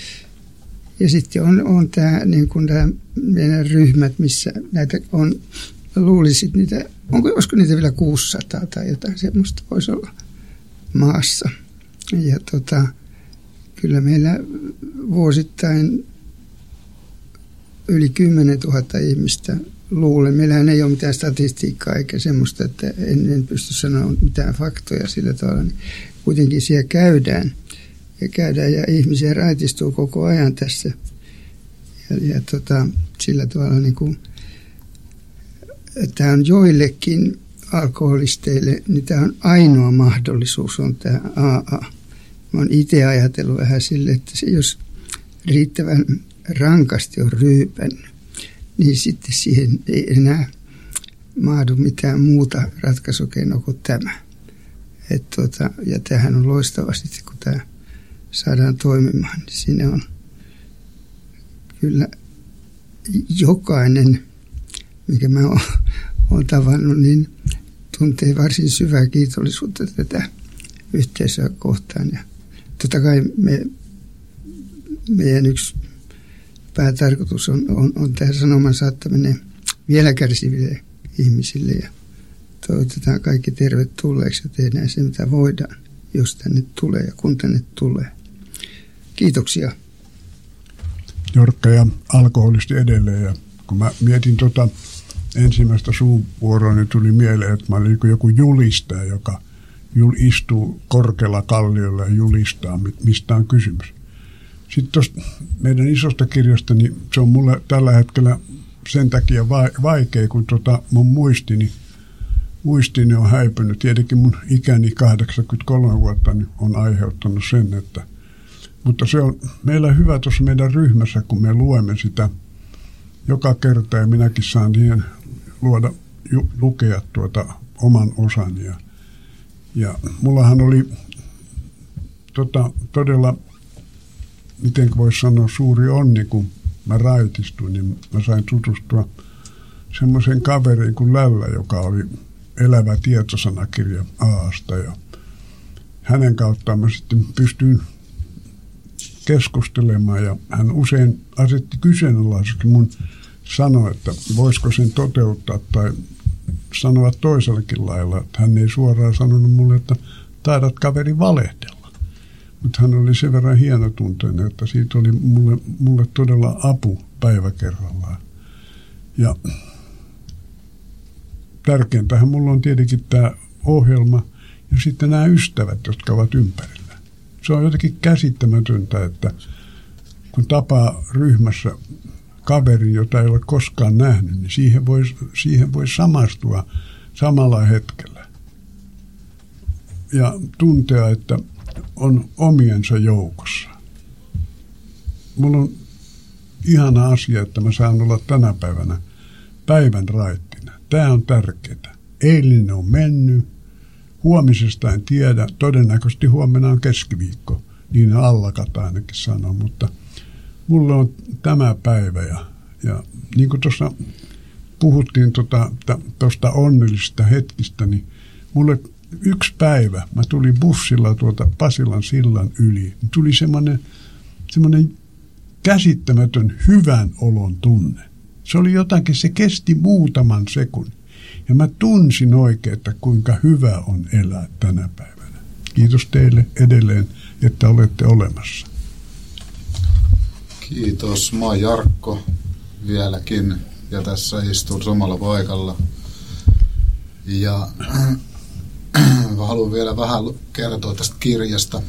Ja sitten on, on tämä, niin kuin tämä meidän ryhmät, missä näitä on, luulisit niitä, onko, olisiko niitä vielä kuusisataa tai jotain semmoista voisi olla maassa. Ja tota, kyllä meillä vuosittain yli kymmenen tuhatta ihmistä luulen. Meillähän ei ole mitään statistiikkaa eikä semmoista, että en, en pysty sanoa mitään faktoja sillä tavalla. Niin kuitenkin siellä käydään ja käydään ja ihmisiä raitistuu koko ajan tässä. Ja, ja tota, sillä tavalla niin kuin, tämä on joillekin alkoholisteille, niin tämä on ainoa mahdollisuus, on tämä A A. Mä oon itse ajatellut vähän sille, että se, jos riittävän rankasti on ryypännyt, niin sitten siihen ei enää mahdu mitään muuta ratkaisukeinoa kuin tämä. Et tuota, ja tämähän on loistava sitten, kun tämä saadaan toimimaan, niin siinä on kyllä jokainen, mikä mä oon, oon tavannut, niin tuntee varsin syvää kiitollisuutta tätä yhteisöä kohtaan. Ja totta kai me, meidän yksi päätarkoitus on, on, on tämä sanoman saattaminen vielä kärsiville ihmisille ja toivotetaan kaikki tervetulleeksi ja tehdään se, mitä voidaan, jos tänne tulee ja kun tänne tulee. Kiitoksia. Jorkka ja alkoholisti edelleen. Ja kun mä mietin tota ensimmäistä suunvuoroa, niin tuli mieleen, että mä olin joku julistaja, joka istuu korkealla kalliolla ja julistaa, mistä on kysymys. Sitten tuosta meidän isosta kirjasta, niin se on mulle tällä hetkellä sen takia vaikea, kun tota mun muistini, muistini on häipynyt. Tietenkin mun ikäni kahdeksankymmentäkolme vuotta niin on aiheuttanut sen, että mutta se on meillä hyvä tuossa meidän ryhmässä, kun me luemme sitä joka kerta ja minäkin saan siihen luoda, ju, lukea tuota oman osani. Ja, ja mullahan oli tota, todella, miten voisi sanoa, suuri onni, kun mä raitistuin, niin mä sain tutustua semmoisen kaverin kuin Lällä, joka oli elävä tietosanakirja Aasta. Ja hänen kauttaan mä sitten pystyin keskustelemaan ja hän usein asetti kyseenalaiseksi mun sanoi, että voisiko sen toteuttaa tai sanoa toisellakin lailla. Että hän ei suoraan sanonut mulle, että taidat kaveri valehdella. Mutta hän oli sen verran hienotunteinen, että siitä oli mulle, mulle todella apu päivä kerrallaan. Ja tärkeintähän mulla on tietenkin tämä ohjelma ja sitten nämä ystävät, jotka ovat ympärillä. Se on jotenkin käsittämätöntä, että kun tapaa ryhmässä kaveri, jota ei ole koskaan nähnyt, niin siihen voi, siihen voi samastua samalla hetkellä. Ja tuntea, että on omiensa joukossa. Mulla on ihana asia, että mä saan olla tänä päivänä päivän raittina. Tämä on tärkeää. Eilinen on mennyt. Huomisesta en tiedä. Todennäköisesti huomenna on keskiviikko. Niin Alla-Kata ainakin sanoo, mutta mulla on tämä päivä. Ja, ja niin kuin tuossa puhuttiin tuosta tota, onnellisista hetkistä, niin mulle yksi päivä, mä tulin bussilla tuolta Pasilan sillan yli, niin tuli semmoinen, semmoinen käsittämätön hyvän olon tunne. Se oli jotakin, se kesti muutaman sekunnin. Ja mä tunsin oikein, että kuinka hyvä on elää tänä päivänä. Kiitos teille edelleen, että olette olemassa. Kiitos. Mä oon Jarkko vieläkin ja tässä istun samalla paikalla. Ja mä haluan vielä vähän kertoa tästä kirjasta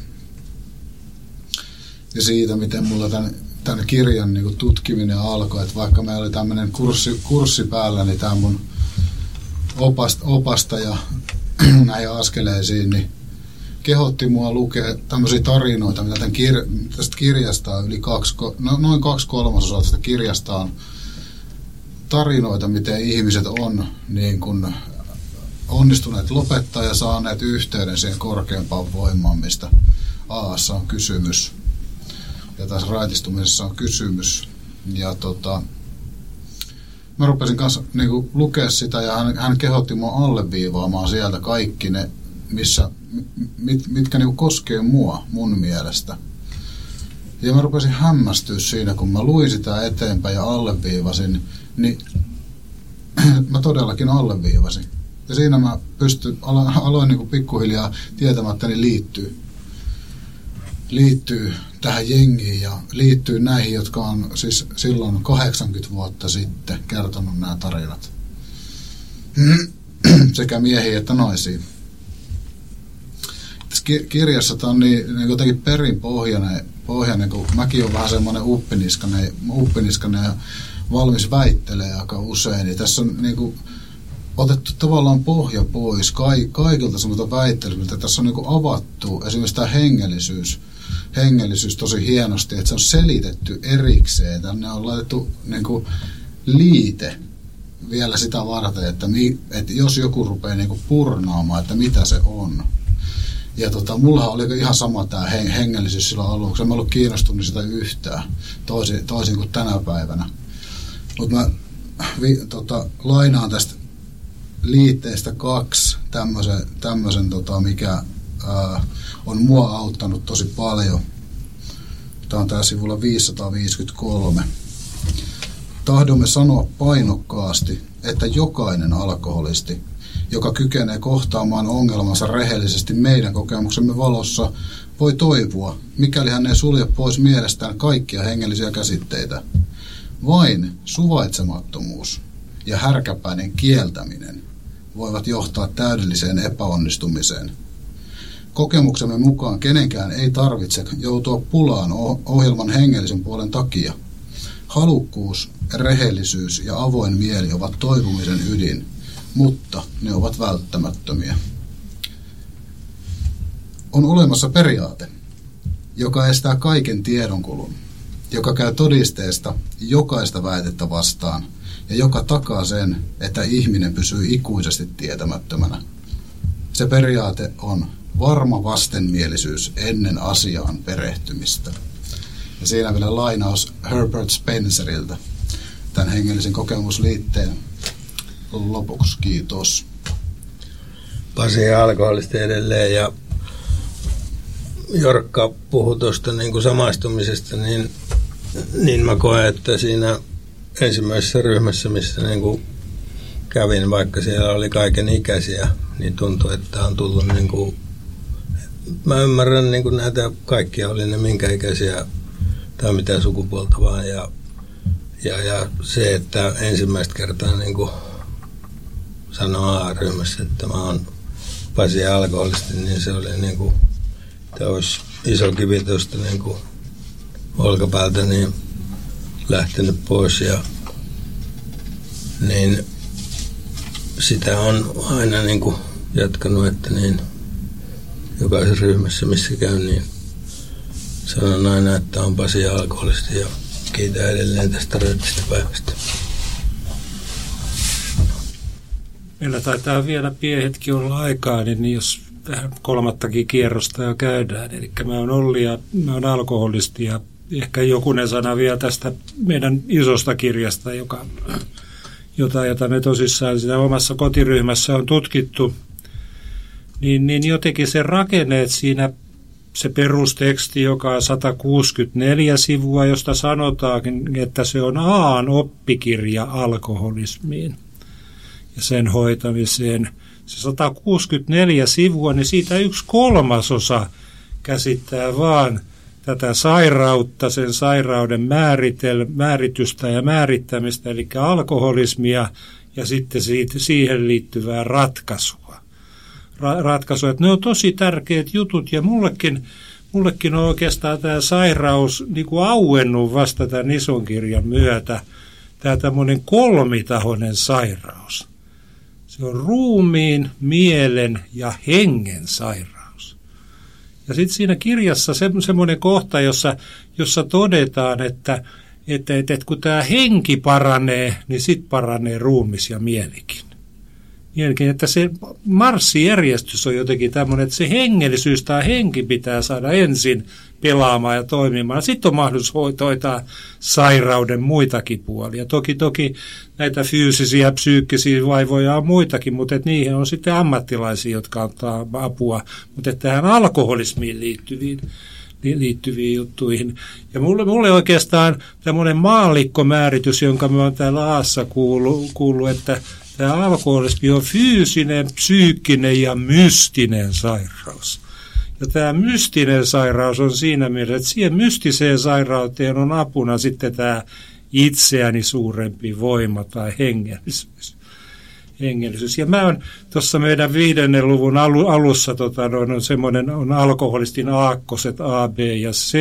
ja siitä, miten mulla tämän, tämän kirjan niin kuin tutkiminen alkoi. Että vaikka meillä oli tämmöinen kurssi, kurssi päällä, niin tämä mun opasta, opastaja näihin askeleisiin niin kehotti mua lukea tämmöisiä tarinoita, mitä tämän kir, tästä kirjasta on yli kaksi, no, noin kaksi kolmasosaa tästä kirjasta on tarinoita, miten ihmiset on niin kuin onnistuneet lopettaa ja saaneet yhteyden siihen korkeampaan voimaan, mistä Aassa on kysymys. Ja tässä raitistumisessa on kysymys. Ja tota, mä rupesin kanssa niin kuin lukea sitä ja hän, hän kehotti mua alleviivaamaan sieltä kaikki ne, missä, mit, mitkä niin kuin koskee mua mun mielestä. Ja mä rupesin hämmästyä siinä, kun mä luin sitä eteenpäin ja alleviivasin, niin mä todellakin alleviivasin. Ja siinä mä pystyn, aloin, aloin niin kuin pikkuhiljaa tietämättäni liittyy, liittyy tähän jengiin ja liittyy näihin, jotka on siis silloin kahdeksankymmentä vuotta sitten kertonut nämä tarinat. Sekä miehiä että naisiin. Tässä kirjassa tämä on niin, niin jotenkin perinpohjainen, pohjainen, kun mäkin olen vähän semmoinen uppiniskainen, uppiniskainen ja valmis väittelee aika usein. Niin tässä on niin kuin otettu tavallaan pohja pois kaikilta semmoista väittelymiltä. Tässä on niin kuin avattu esimerkiksi tämä hengellisyys, hengellisyys tosi hienosti, että se on selitetty erikseen. Tänne on laitettu niin kuin liite vielä sitä varten, että, mi, että jos joku rupeaa niin kuin purnaamaan, että mitä se on. Ja tota, mullahan oli ihan sama tämä hengellisyys silloin aluksi. En mä ollut kiinnostunut sitä yhtään, toisin, toisin kuin tänä päivänä. Mutta mä vi, tota, lainaan tästä liitteestä kaksi tämmöisen, tämmöisen tota, mikä ää, on mua auttanut tosi paljon. Tämä on tää sivulla viisisataaviisikymmentäkolme. Tahdomme sanoa painokkaasti, että jokainen alkoholisti, joka kykenee kohtaamaan ongelmansa rehellisesti meidän kokemuksemme valossa, voi toivoa, mikäli hän ei sulje pois mielestään kaikkia hengellisiä käsitteitä. Vain suvaitsemattomuus ja härkäpäinen kieltäminen voivat johtaa täydelliseen epäonnistumiseen. Kokemuksemme mukaan kenenkään ei tarvitse joutua pulaan ohjelman hengellisen puolen takia. Halukkuus, rehellisyys ja avoin mieli ovat toipumisen ydin, mutta ne ovat välttämättömiä. On olemassa periaate, joka estää kaiken tiedonkulun, joka käy todisteesta jokaista väitettä vastaan ja joka takaa sen, että ihminen pysyy ikuisesti tietämättömänä. Se periaate on varma vastenmielisyys ennen asiaan perehtymistä. Ja siinä vielä lainaus Herbert Spenceriltä, tämän hengellisen kokemusliitteen lopuksi. Kiitos. Pasi ja alkoholista edelleen, ja Jorkka puhui tuosta niin kuin samaistumisesta, niin, niin mä koen, että siinä ensimmäisessä ryhmässä, missä niin kuin kävin, vaikka siellä oli kaiken ikäisiä, niin tuntui, että on tullut niin kuin, mä ymmärrän niin kuin näitä kaikkia, oli ne minkä ikäisiä tai mitä sukupuolta vaan, ja, ja, ja se, että ensimmäistä kertaa niin kuin sanoo A-ryhmässä, että mä oon Pasi ja alkoholisti, niin se oli niin kuin, että olisi iso kivi tuosta niin kuin olkapäältä niin lähtenyt pois, ja niin sitä on aina niin kuin jatkanut, että niin jokaisessa ryhmässä, missä käy, niin sanon aina, että on Pasi ja alkoholisti, ja kiitän edelleen tästä rööttistä päivästä. Meillä taitaa vielä pieni hetki olla aikaa, niin jos vähän kolmattakin kierrosta jo käydään. Eli mä oon Olli ja mä oon alkoholisti, ja ehkä jokunen sana vielä tästä meidän isosta kirjasta, joka, jota, jota me tosissaan siinä omassa kotiryhmässä on tutkittu. Niin, niin jotenkin se rakenneet siinä, se perusteksti, joka on sata kuusikymmentäneljä sivua, josta sanotaankin, että se on A:n oppikirja alkoholismiin ja sen hoitamiseen. Se sata kuusikymmentäneljä sivua, niin siitä yksi kolmasosa käsittää vaan tätä sairautta, sen sairauden määritel, määritystä ja määrittämistä, eli alkoholismia, ja sitten siitä, siihen liittyvää ratkaisua. Ra, ratkaisua. Että ne on tosi tärkeät jutut, ja mullekin, mullekin on oikeastaan tämä sairaus niin kuin auennut vasta tämän ison kirjan myötä, tämä tämmöinen kolmitahoinen sairaus. Se on ruumiin, mielen ja hengen sairaus. Ja sitten siinä kirjassa se, semmoinen kohta, jossa, jossa todetaan, että, että, että, että kun tämä henki paranee, niin sitten paranee ruumis ja mielikin. Mielikin, että se marssijärjestys on jotenkin tämmöinen, että se hengellisyys tai henki pitää saada ensin pelaamaan ja toimimaan. Sitten on mahdollisuus hoitaa sairauden muitakin puolia. Toki, toki näitä fyysisiä ja psyykkisiä vaivoja on muitakin, mutta et niihin on sitten ammattilaisia, jotka antaa apua. Mutta tähän alkoholismiin liittyviin, liittyviin juttuihin. Ja mulle, mulle oikeastaan tämmöinen maallikkomääritys, jonka me on täällä Aassa kuullut, kuullut, että tämä alkoholismi on fyysinen, psyykkinen ja mystinen sairaus. Ja tämä mystinen sairaus on siinä mielessä, että siihen mystiseen sairauteen on apuna sitten tämä itseäni suurempi voima tai hengellisyys. hengellisyys. Ja mä oon tuossa meidän viidennen luvun alussa, tota, on semmoinen on alkoholistin aakkoset A, B ja C,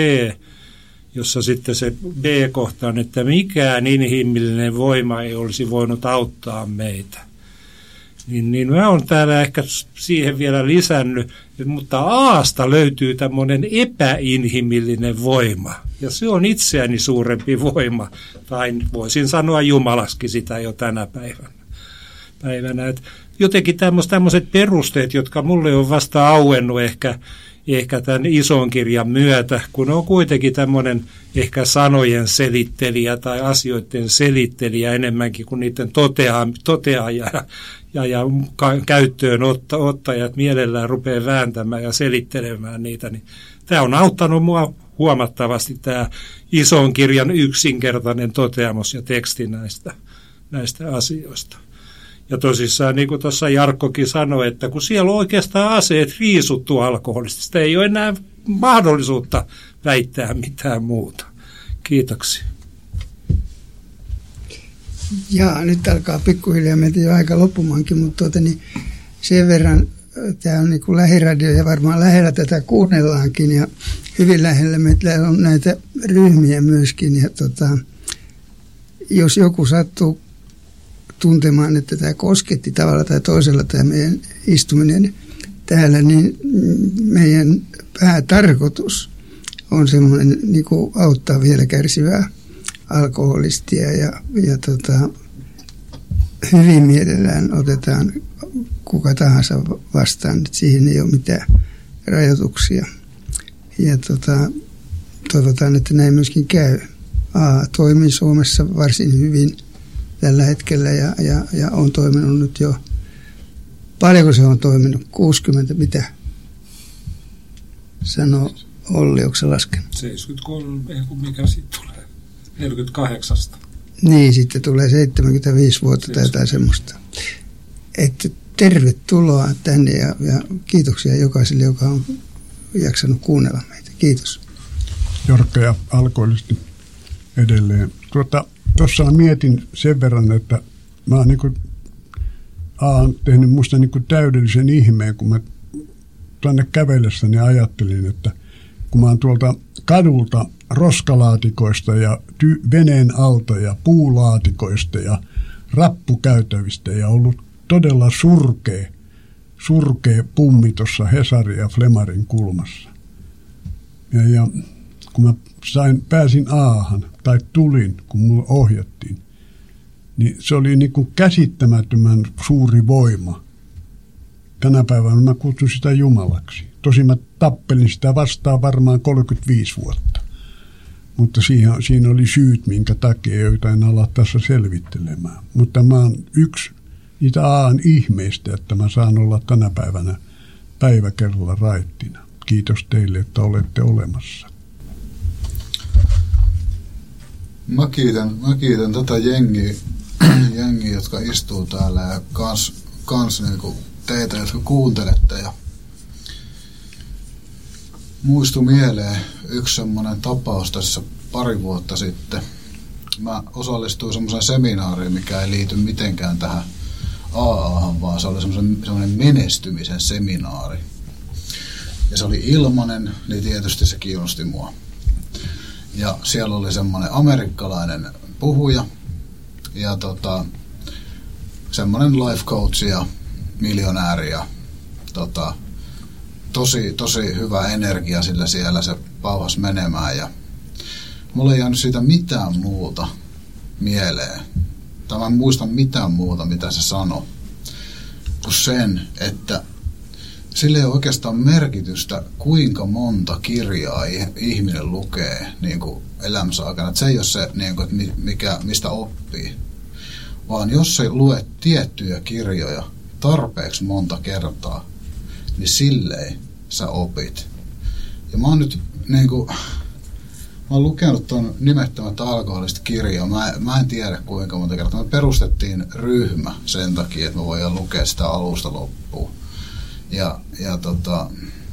jossa sitten se B-kohta on, että mikään inhimillinen voima ei olisi voinut auttaa meitä. Niin, niin mä oon täällä ehkä siihen vielä lisännyt, mutta Aasta löytyy tämmöinen epäinhimillinen voima. Ja se on itseäni suurempi voima, tai voisin sanoa Jumalaskin sitä jo tänä päivänä. päivänä. Et jotenkin tämmöiset perusteet, jotka mulle on vasta auennut ehkä, ehkä tämän ison kirjan myötä, kun on kuitenkin tämmöinen ehkä sanojen selittelijä tai asioiden selittelijä enemmänkin kuin niiden totea, toteaja ja, ja, ja käyttöön otta, ottajat mielellään rupeaa vääntämään ja selittelemään niitä. Niin tämä on auttanut mua huomattavasti, tämä ison kirjan yksinkertainen toteamus ja teksti näistä, näistä asioista. Ja tosissaan, niin kuin tuossa Jarkkokin sanoi, että kun siellä on oikeastaan aseet riisuttu alkoholista, ei ole enää mahdollisuutta väittää mitään muuta. Kiitoksia. Jaa, nyt alkaa pikkuhiljaa meitä jo aika loppumaankin, mutta tuota, niin sen verran tämä on niin kuin lähiradio ja varmaan lähellä tätä kuunnellaankin ja hyvin lähellä meillä on näitä ryhmiä myöskin. Ja tota, jos joku sattuu tuntemaan, että tämä kosketti tavalla tai toisella tämä meidän istuminen täällä, niin meidän päätarkoitus on semmoinen niin kuin auttaa vielä kärsivää alkoholistia ja, ja tota, hyvin mielellään otetaan kuka tahansa vastaan, että siihen ei ole mitään rajoituksia. Ja tota, toivotaan, että näin myöskin käy. A toimii Suomessa varsin hyvin tällä hetkellä ja, ja, ja on toiminut nyt jo, paljonko se on toiminut, kuusikymmentä mitä sanoo Olli, onko se laskenut? seitsemänkymmentäkolme, ei kun mikä sitten tulee, neljäkymmentäkahdeksan. Niin, sitten tulee seitsemänkymmentäviisi vuotta tai jotain semmoista. Että tervetuloa tänne ja, ja kiitoksia jokaiselle, joka on jaksanut kuunnella meitä. Kiitos. Jorkka ja alkoholisti edelleen. Tuota, tuossa mietin sen verran, että mä oon, niin kuin, oon tehnyt musta niin kuin täydellisen ihmeen, kun mä tuonne kävellessäni ajattelin, että kun mä oon tuolta kadulta roskalaatikoista ja ty- veneen alta ja puulaatikoista ja rappukäytävistä ja ollut todella surkea, surkea pummi tuossa Hesarin ja Flemarin kulmassa. Ja, ja kun mä sain, pääsin Aahan tai tulin, kun mulla ohjattiin, niin se oli niin kuin käsittämättömän suuri voima. Tänä päivänä mä kutsun sitä Jumalaksi. Tosin mä tappelin sitä vastaan varmaan kolmekymmentäviisi vuotta. Mutta siinä, siinä oli syyt, minkä takia, joita en ala tässä selvittelemään. Mutta mä oon yksi niitä Aan ihmeistä, että mä saan olla tänä päivänä päivä kerralla raittina. Kiitos teille, että olette olemassa. Mä kiitän, mä kiitän tätä jengiä, jengiä, jotka istuu täällä ja kans, kans niinku teitä, jotka kuuntelette. Ja muistui mieleen yksi semmoinen tapaus tässä pari vuotta sitten. Mä osallistuin semmoiseen seminaariin, mikä ei liity mitenkään tähän A A:han, vaan se oli semmoinen menestymisen seminaari. Ja se oli ilmainen, niin tietysti se kiinnosti mua. Ja siellä oli semmoinen amerikkalainen puhuja ja tota, semmoinen life coach ja miljonääri ja tota, tosi, tosi hyvä energia, sillä siellä se pauhasi menemään ja mulla ei jäänyt siitä mitään muuta mieleen. Tai mä en muista mitään muuta, mitä se sanoi, kuin sen, että sillä ei ole oikeastaan merkitystä, kuinka monta kirjaa ihminen lukee niin kuin elämänsä aikana. Että se ei ole se, niin kuin, että mikä, mistä oppii. Vaan jos sä luet tiettyjä kirjoja tarpeeksi monta kertaa, niin silleen sä opit. Ja mä oon nyt niin kuin, mä oon lukenut ton nimettömättä alkoholista kirjaa. Mä, mä en tiedä kuinka monta kertaa. Me perustettiin ryhmä sen takia, että me voidaan lukea sitä alusta loppuun. Ja, ja tota,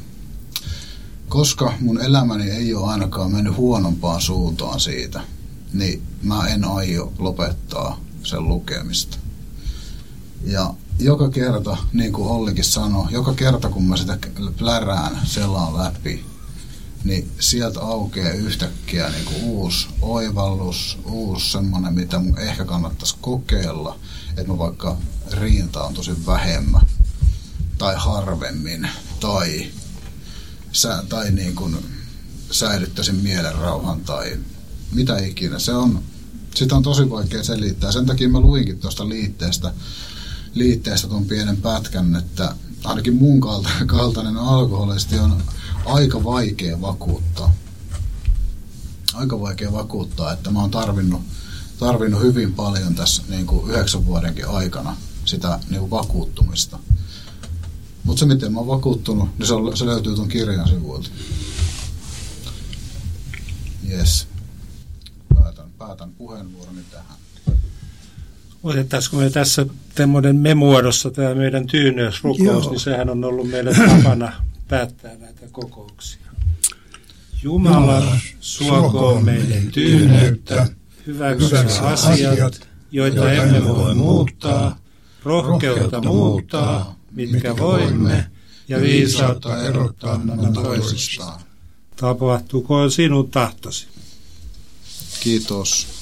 koska mun elämäni ei ole ainakaan mennyt huonompaan suuntaan siitä, niin mä en aio lopettaa sen lukemista. Ja joka kerta, niin kuin Ollikin sanoi, joka kerta kun mä sitä plärään selaan läpi, niin sieltä aukeaa yhtäkkiä niin kuin uusi oivallus, uusi semmoinen, mitä mun ehkä kannattaisi kokeilla, että mä vaikka riintaan tosi vähemmän tai harvemmin, tai, sä, tai niin kuin säilyttäisin mielenrauhan, tai mitä ikinä. Se on, sitä on tosi vaikea selittää. Sen takia mä luinkin tuosta liitteestä, liitteestä tuon pienen pätkän, että ainakin mun kaltainen alkoholisti on aika vaikea vakuuttaa. Aika vaikea vakuuttaa, että mä oon tarvinnut, tarvinnut hyvin paljon tässä niin kuin yhdeksän vuodenkin aikana sitä niin kuin vakuuttumista. Mutta se, miten mä oon vakuuttunut, niin se, on, se löytyy tuon kirjan sivuilta. Jes. Päätän, päätän puheenvuoroni tähän. Otettaisiko me tässä tämmöinen me-muodossa tämä meidän tyynöysrukous, Joo. niin sehän on ollut meidän tapana päättää näitä kokouksia. Jumala suokoon meidän tyyneyttä, hyväksyä asiat, joita emme voi muuttaa, rohkeutta muuttaa, mitkä voimme, ja viisautta erottaa nämä toisistaan. Tapahtukoon sinun tahtosi. Kiitos.